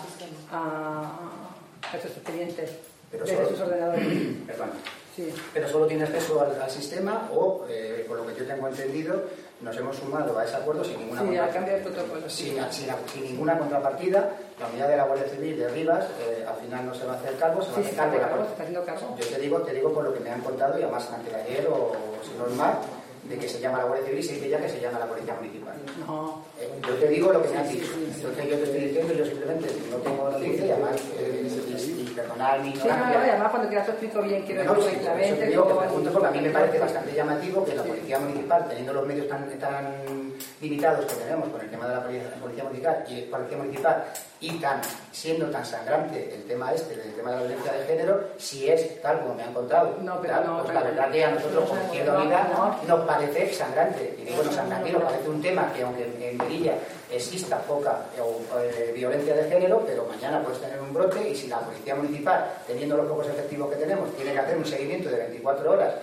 a esos expedientes desde sus ordenadores. Perdón. Sí. Pero solo tiene acceso al sistema o, por lo que yo tengo entendido, nos hemos sumado a ese acuerdo sin ninguna contrapartida. Al cambio de protocolo. Sin ninguna contrapartida. La unidad de la Guardia Civil de Rivas al final no se va a hacer cargo, se va a hacer cargo. Se está haciendo cargo. Yo te digo por lo que me han contado, y además antes de ayer o si no es más, de que se llama la Guardia Civil y se dice ya que se llama la Policía Municipal. No. Yo te digo lo que me han dicho. Entonces yo te estoy diciendo, yo simplemente no tengo noticia y además perdonar mi ignorancia. Sí, además cuando quieras te explico bien, quiero decir claramente. Digo que pregunto porque a mí me parece bastante llamativo que la Policía Municipal, teniendo los medios tan limitados que tenemos con el tema de la Policía Municipal y siendo tan sangrante el tema del tema de la violencia de género, si es tal como me han contado, pues la verdad que a nosotros como Izquierda Unida nos parece sangrante. Y digo, no sangrante, nos parece un tema que aunque en Melilla exista poca violencia de género, pero mañana puedes tener un brote, y si la Policía Municipal, teniendo los pocos efectivos que tenemos, tiene que hacer un seguimiento de 24 horas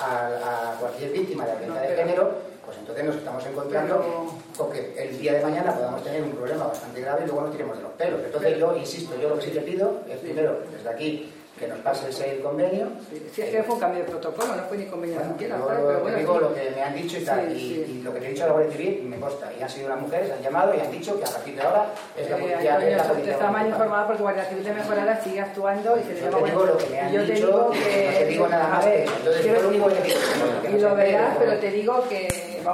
a cualquier víctima de violencia de género, pues entonces nos estamos encontrando con que el día de mañana podamos tener un problema bastante grave y luego nos tiremos de los pelos. Entonces yo insisto, yo lo que sí te pido es primero, desde aquí, que nos pase el convenio. Sí, es que fue un cambio de protocolo, no fue ni convenio siquiera. Pero bueno, digo lo que me han dicho y tal, y lo que te he dicho a la Guardia Civil me consta, y han sido las mujeres, han llamado y han dicho que a partir de ahora es la policía. Está mal informada porque Guardia Civil de Mejorada sigue actuando y se le llama. Yo te digo lo que me han dicho, no te digo nada más que eso. Entonces yo lo único que te digo y lo verás, pero te digo que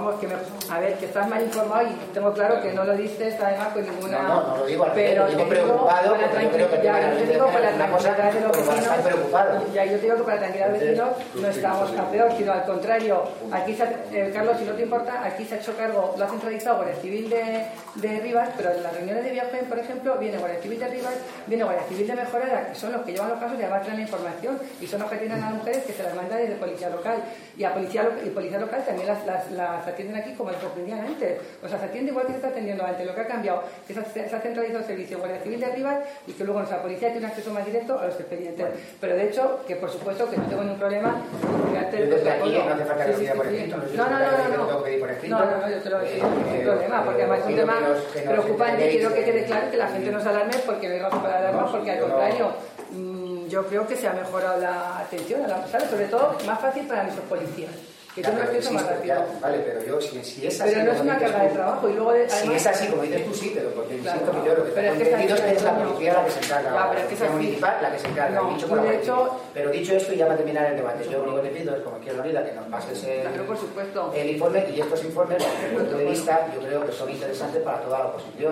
que estás mal informado, y tengo claro que no lo dices además con ninguna. No lo digo, pero digo preocupado, porque yo creo que una cosa de los vecinos. Ya, yo te digo que para la tranquilidad de los vecinos no estamos a peor, sino al contrario. Aquí Carlos, si no te importa, aquí se ha hecho cargo, lo ha centralizado Guardia Civil de Rivas, pero en las reuniones de Biogen, por ejemplo, viene Guardia Civil de Rivas, viene Guardia Civil de Mejorada, que son los que llevan los casos y además traen la información, y son los que tienen a las mujeres que se las manda desde policía local. Y a policía local también las atienden aquí como les atendían antes. O sea, se atiende igual que se está atendiendo antes. Lo que ha cambiado es que se ha centralizado el servicio Guardia Civil de Rivas, y que luego nuestra policía tiene acceso más directo a los expedientes. Pero de hecho, que por supuesto que no tengo ningún problema en desde aquí no hace falta que lo pida por escrito. No, yo te lo digo sin problema, porque además es un tema preocupante. Quiero que quede claro que la gente no se alarme porque no se puede alarmar, porque al contrario, yo creo que se ha mejorado la atención, ¿sabes? Sobre todo más fácil para nuestros policías, que tienen un acceso más rápido. Vale, pero yo si es así. Pero no es una carga de trabajo, y luego además, si es así, como dices tú, sí, pero porque insisto que yo lo que tengo entendido es que es la policía la que se encarga, la policía municipal la que se encarga, pero dicho esto, y ya va a terminar el debate, yo lo único que te pido es, como Izquierda Unida, que nos pases el informe, y estos informes, desde mi punto de vista, yo creo que son interesantes para toda la oposición.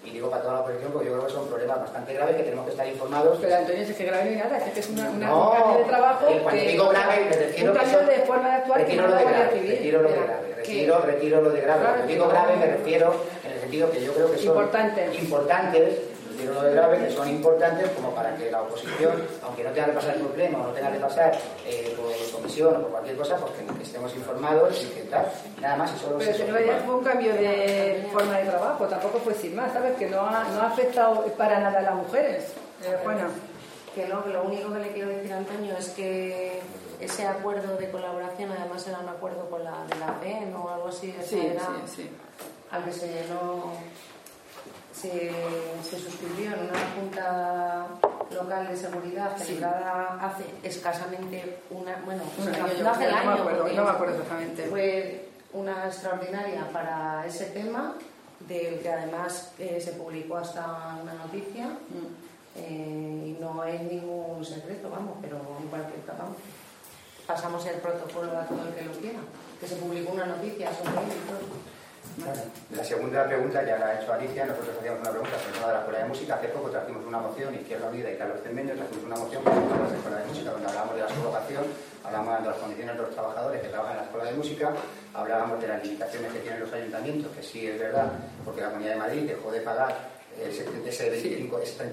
Y digo para toda la oposición, porque yo creo que son problemas bastante graves que tenemos que estar informados. Pero Antonio, es que grave no hay nada, es que es un no, cambio de trabajo. Cuando digo grave, me refiero un cambio de forma de actuar. Retiro lo de grave, retiro lo de grave. Retiro lo de grave. Cuando digo grave me refiero en el sentido que yo creo que son importantes. Retiro lo de grave, que son importantes como para que la oposición, aunque no tenga que pasar por pleno o no tenga que pasar por comisión o por cualquier cosa, pues que estemos informados y que tal. Nada más y solo. Pero si no fue un cambio de forma de trabajo, tampoco fue sin más, ¿sabes? Que no ha afectado para nada a las mujeres. Juana. Que no, que lo único que le quiero decir a Antonio es que ese acuerdo de colaboración además era un acuerdo con la de la PEN o algo así, sí, al que se llenó, se suscribió en una junta local de seguridad celebrada hace escasamente no hace el año, no me acuerdo exactamente. Fue una extraordinaria para ese tema, del que además se publicó hasta una noticia. Y no es ningún secreto, vamos, pero en cualquier caso pasamos el protocolo a todo el que lo quiera, que se publicó una noticia sobre él y todo. Bueno, la segunda pregunta ya la ha hecho Alicia. Nosotros hacíamos una pregunta sobre el tema de la escuela de música. Hace poco trajimos una moción, Izquierda Unida y Carlos Cermeño, trajimos una moción para la escuela de música, donde hablábamos de la subrogación, hablábamos de las condiciones de los trabajadores que trabajan en la escuela de música, hablábamos de las limitaciones que tienen los ayuntamientos, que sí es verdad, porque la Comunidad de Madrid dejó de pagar ese 25%, 30%,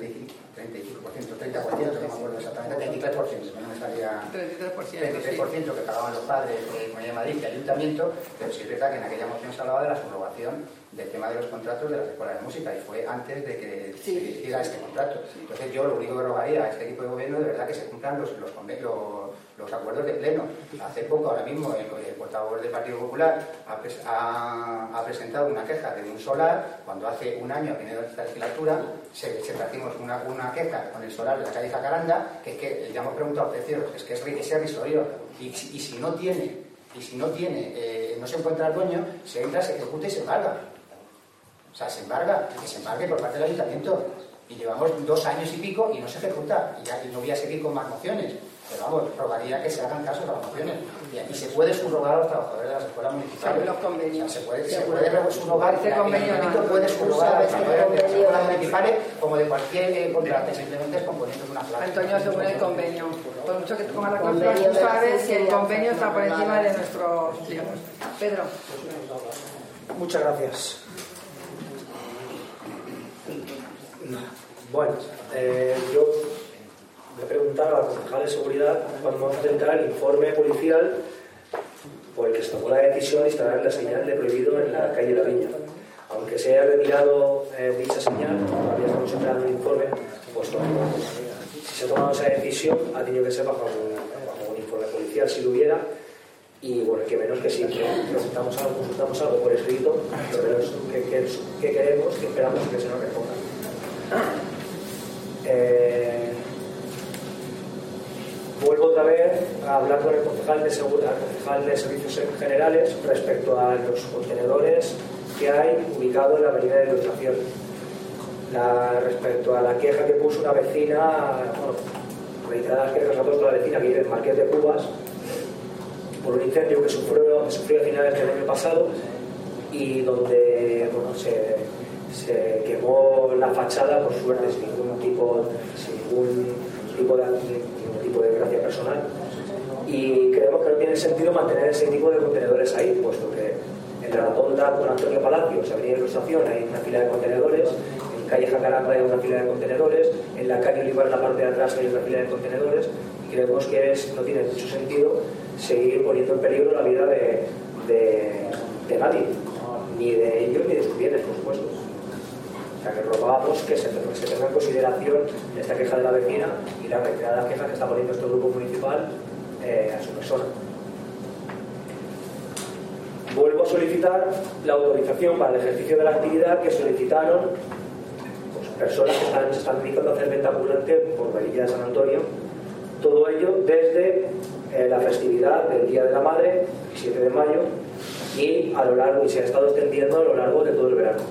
no me acuerdo exactamente, 33%, no me salía 33% que pagaban los padres de Comunidad de Madrid y Ayuntamiento, pero sí es verdad que en aquella moción se hablaba de la subrogación del tema de los contratos de las escuelas de música y fue antes de que se hiciera este contrato. Entonces yo lo único que rogaría a este equipo de gobierno de verdad que se cumplan los acuerdos de pleno. Hace poco, ahora mismo, el portavoz del Partido Popular ha presentado una queja de un solar, cuando hace un año, a primero de esta legislatura, se trajimos una queja con el solar de la calle Jacaranda, que es que ya hemos preguntado precios, es que es irrisorio, y si no tiene, no se encuentra el dueño, se entra, se ejecuta y se embarga. O sea, se embarga, que se embargue por parte del ayuntamiento. Y llevamos 2 años y pico y no se ejecuta. Y no voy a seguir con más mociones. Pero vamos, rogaría que se hagan caso a las mociones. Y aquí se puede subrogar a los trabajadores de las escuelas municipales. Los convenios. O sea, se puede subrogar. El ayuntamiento puede subrogar a los trabajadores de las escuelas municipales como de cualquier contrato. Simplemente es componiendo una plaza. Antonio, según el convenio. Por mucho que tomas la contra, tú sabes que el convenio está por encima de nuestros pliegos. Pedro. Muchas gracias. Bueno, yo voy a preguntar a la concejal de seguridad cuándo vamos a presentar el informe policial por el que se tomó la decisión de instalar la señal de prohibido en la calle La Viña. Aunque se haya retirado dicha señal, todavía estamos esperando un informe, pues no. Si se ha tomado esa decisión, ha tenido que ser bajo un informe policial si lo hubiera. Y bueno, que menos que si presentamos algo, consultamos algo por escrito, que queremos, que esperamos que se nos recoja. Vuelvo otra vez a hablar con el concejal de seguridad, concejal de servicios generales respecto a los contenedores que hay ubicados en la avenida de Ilustración. Respecto a la queja que puso una vecina, bueno, reiteradas quejas a todos de la vecina que vive en Marqués de Cubas por un incendio que sufrió a finales del año pasado y donde bueno, se quemó la fachada, por suerte, sin ningún tipo de desgracia personal. Y creemos que no tiene sentido mantener ese tipo de contenedores ahí, puesto que en la rotonda con Antonio Palacios, Avenida Ilustración, hay una fila de contenedores, en calle Jacaranda hay una fila de contenedores, en la calle Olivar, en la parte de atrás, hay una fila de contenedores, y creemos que no tiene mucho sentido seguir poniendo en peligro la vida de nadie, ni de ellos ni de sus bienes, por supuesto. O sea, que rogamos que se tenga en consideración esta queja de la vecina y la reiterada queja que está poniendo este grupo municipal a su persona. Vuelvo a solicitar la autorización para el ejercicio de la actividad que solicitaron personas que se están dedicando a hacer venta ambulante por la Villa de San Antonio. Todo ello desde la festividad del Día de la Madre, el 7 de mayo, y a lo largo, y se ha estado extendiendo a lo largo de todo el verano.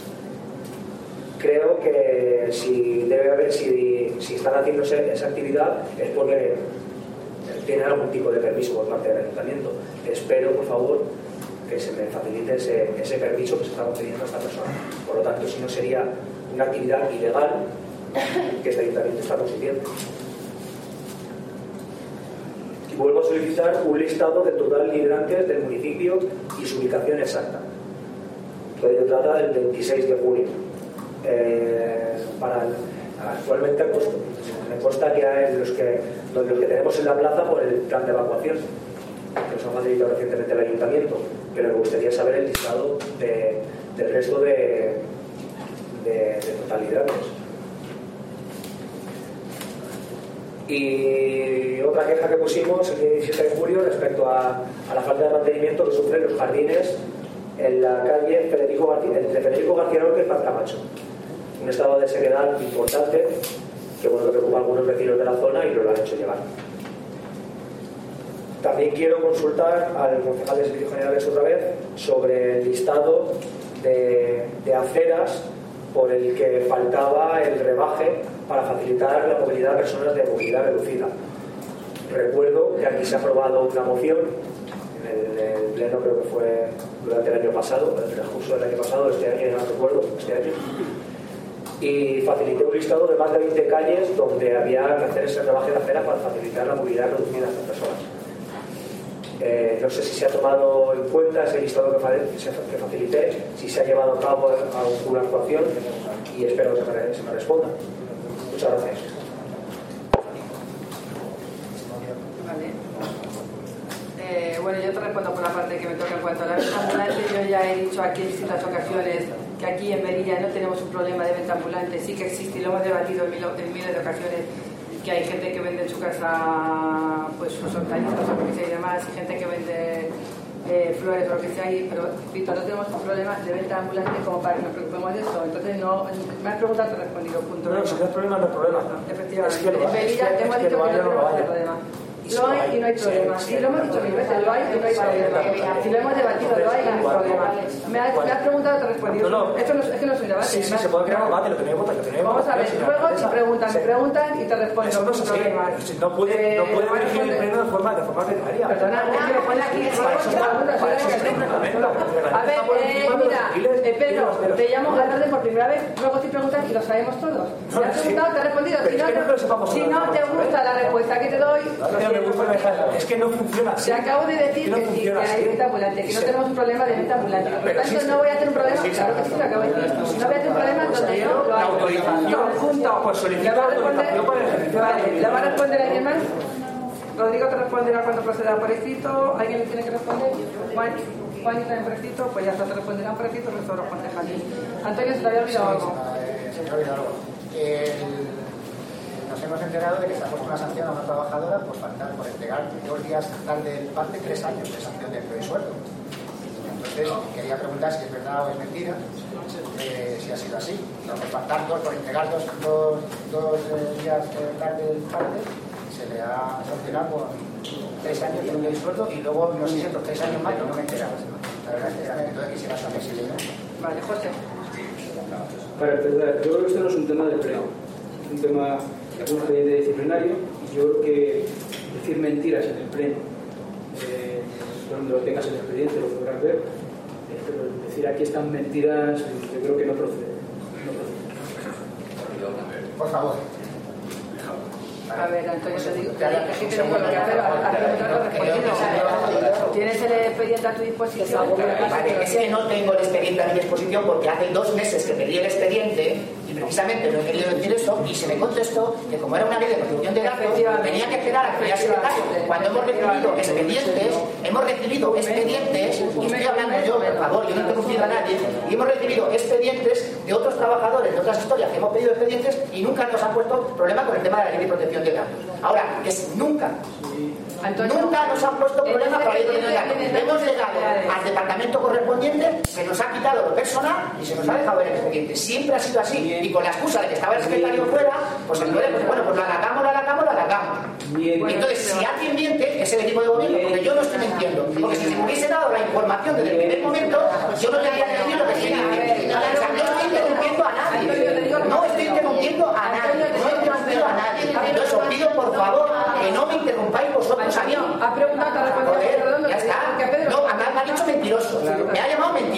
Creo que si están haciendo esa actividad es porque tienen algún tipo de permiso por parte del ayuntamiento. Espero, por favor, que se me facilite ese permiso que se está concediendo a esta persona. Por lo tanto, si no sería una actividad ilegal que este ayuntamiento está consiguiendo. Y vuelvo a solicitar un listado del total de hidrantes del municipio y su ubicación exacta. Esto trata del 26 de junio. Actualmente pues, me consta que hay los que tenemos en la plaza por el plan de evacuación que nos ha facilitado recientemente el ayuntamiento, pero me gustaría saber el listado del resto de totalidades. Y otra queja que pusimos el día 17 de julio respecto a la falta de mantenimiento que sufren los jardines en la calle entre Federico García Lorca y Paz Camacho. Un estado de sequedad importante que bueno, que preocupa a algunos vecinos de la zona y nos lo han hecho llegar. También quiero consultar al concejal de Servicios Generales otra vez sobre el listado de aceras por el que faltaba el rebaje para facilitar la movilidad de personas de movilidad reducida. Recuerdo que aquí se ha aprobado una moción en el pleno, creo que fue durante el año pasado, el transcurso del año pasado, este año, ya no recuerdo, este año, y facilité un listado de más de 20 calles donde había que hacer ese rebaje de acera para facilitar la movilidad reducida a estas personas. No sé si se ha tomado en cuenta ese listado que facilité, si se ha llevado a cabo alguna actuación, y espero que se me responda. Muchas gracias. Vale. Bueno, yo te respondo por la parte que me toca en cuanto a la venta ambulante. Yo ya he dicho aquí en distintas ocasiones que aquí en Melilla no tenemos un problema de venta ambulante, sí que existe y lo hemos debatido en miles de ocasiones, que hay gente que vende en su casa pues sus hortalizas o lo que sea y demás, y gente que vende flores o lo que sea, pero Víctor, no tenemos un problema de venta ambulante como para que nos preocupemos de eso. Entonces no, me has preguntado, te he respondido, punto. No, si no es problema, no es problema. Efectivamente, es que en Melilla hemos dicho que no tenemos problema. Lo hay y no hay problema. Si lo hemos dicho mil veces, lo hay y no hay problema. Si lo hemos debatido, lo hay y no hay problema. Me has preguntado, te he respondido. Esto es que no es un debate. Sí, se puede crear un debate, lo tenemos. Vamos a ver, luego si preguntan, me preguntan y te respondo. Eso no es así. No puede dirigir el pleno de forma arbitraria. Perdona, es que pone aquí. A ver, mira, Pedro, te llamo a la tarde por primera vez, luego te preguntan y lo sabemos todos. Si has preguntado, te he respondido. Si no te gusta la respuesta que te doy, es que no funciona así. Te acabo de decir que hay venta ambulante, que no tenemos un problema de venta ambulante. Por lo tanto, no voy a tener un problema. Claro que sí, lo acabo de decir. No voy a tener un problema donde no lo hay. Punto. Pues solicita la autorización para el ejercicio de la actividad. ¿Le va a responder alguien más? Rodrigo te responderá cuando proceda por escrito. ¿Alguien le tiene que responder? Juan está en por escrito, pues ya está, te responderán por escrito los otros concejales. Antonio, ¿se te había olvidado algo? Se me ha olvidado algo. Nos hemos enterado de que se ha puesto una sanción a una trabajadora por faltar, por entregar 2 días tarde del parte 3 años de sanción de empleo y sueldo. Entonces, quería preguntar si es verdad o es mentira, si ha sido así. Por faltar por entregar dos días tarde del parte, se le ha sancionado por 3 años de empleo y sueldo, y luego, no sé si otros 3 años más, pero no me he enterado. La verdad es que entonces quisiera saber si le... Vale, José. Para empezar, yo creo que esto no es un tema del pleno, es un tema de algún expediente disciplinario, y yo creo que decir mentiras en el pleno, cuando lo tengas en el expediente lo podrás ver, pero decir aquí están mentiras, yo creo que no procede. Por favor. A ver, Antonio, te digo que tengo lo que hacer. ¿Tienes el expediente a tu disposición? Vale, es que no tengo el expediente a mi disposición porque hace 2 meses que pedí el expediente y precisamente no he querido decir eso, y se me contestó que como era una ley de protección de datos tenía que esperar a que el secretario. Cuando hemos recibido expedientes, y estoy hablando yo, por favor, yo no he interrumpido a nadie, y hemos recibido expedientes de otros trabajadores de otras historias que hemos pedido expedientes y nunca nos han puesto problema con el tema de la ley de protección de datos. Ahora, nunca nos han puesto problema con la ley de protección de datos. Hemos llegado al departamento correspondiente, se nos ha quitado lo personal y se nos ha dejado el expediente. Siempre ha sido así, y con la excusa de que estaba el secretario fuera, pues entonces, bueno, pues lo alargamos. Entonces, si alguien miente, es el equipo de gobierno, porque yo no estoy mintiendo. Porque si se me hubiese dado la información desde el primer momento, yo no tendría que decir lo que estoy diciendo. O sea, no estoy interrumpiendo a nadie. Entonces, os pido, por favor, que no me interrumpáis vosotros a mí. Ha preguntado, te ha respondido. Ya está. No, me ha dicho mentiroso.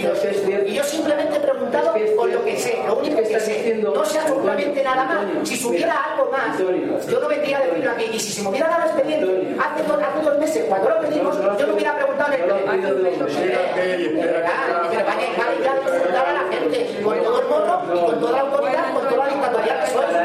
definidos. Y yo simplemente he preguntado por lo que sé, lo único que sé. No sé absolutamente nada más. Si supiera algo más, yo no vendría de venir aquí. Y si se me hubiera dado el expediente hace 2 meses, cuando lo pedimos, yo no hubiera preguntado en el pleno. Pero vale ya de insultar a la gente, con todo el morro y con toda la autoridad, con toda la dictatorial que soy.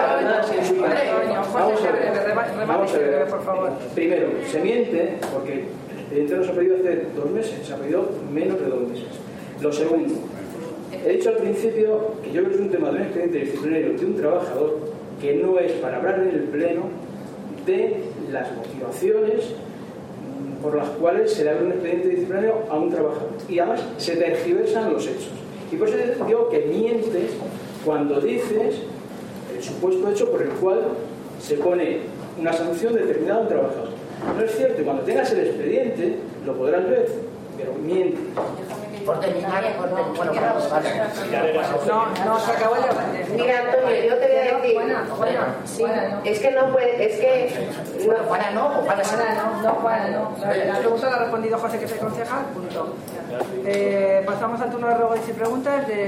Vamos a ver, por favor. Primero, se miente porque el expediente no se ha pedido hace 2 meses, se ha pedido menos de 2 meses. Lo segundo, he dicho al principio que yo creo que es un tema de un expediente disciplinario de un trabajador que no es para hablar en el pleno de las motivaciones por las cuales se le abre un expediente disciplinario a un trabajador. Y además se tergiversan los hechos. Y por eso digo que mientes cuando dices el supuesto hecho por el cual se pone una sanción determinada a un trabajador. No es cierto, cuando tengas el expediente lo podrás ver, pero mientes. Por terminar, bueno, no, se acabó el debate. Mira, Antonio, yo te voy a decir. Juana, es que no puede, es que. Juana no. La pregunta la ha respondido José, que es el concejal, punto. Pasamos al turno de preguntas y preguntas de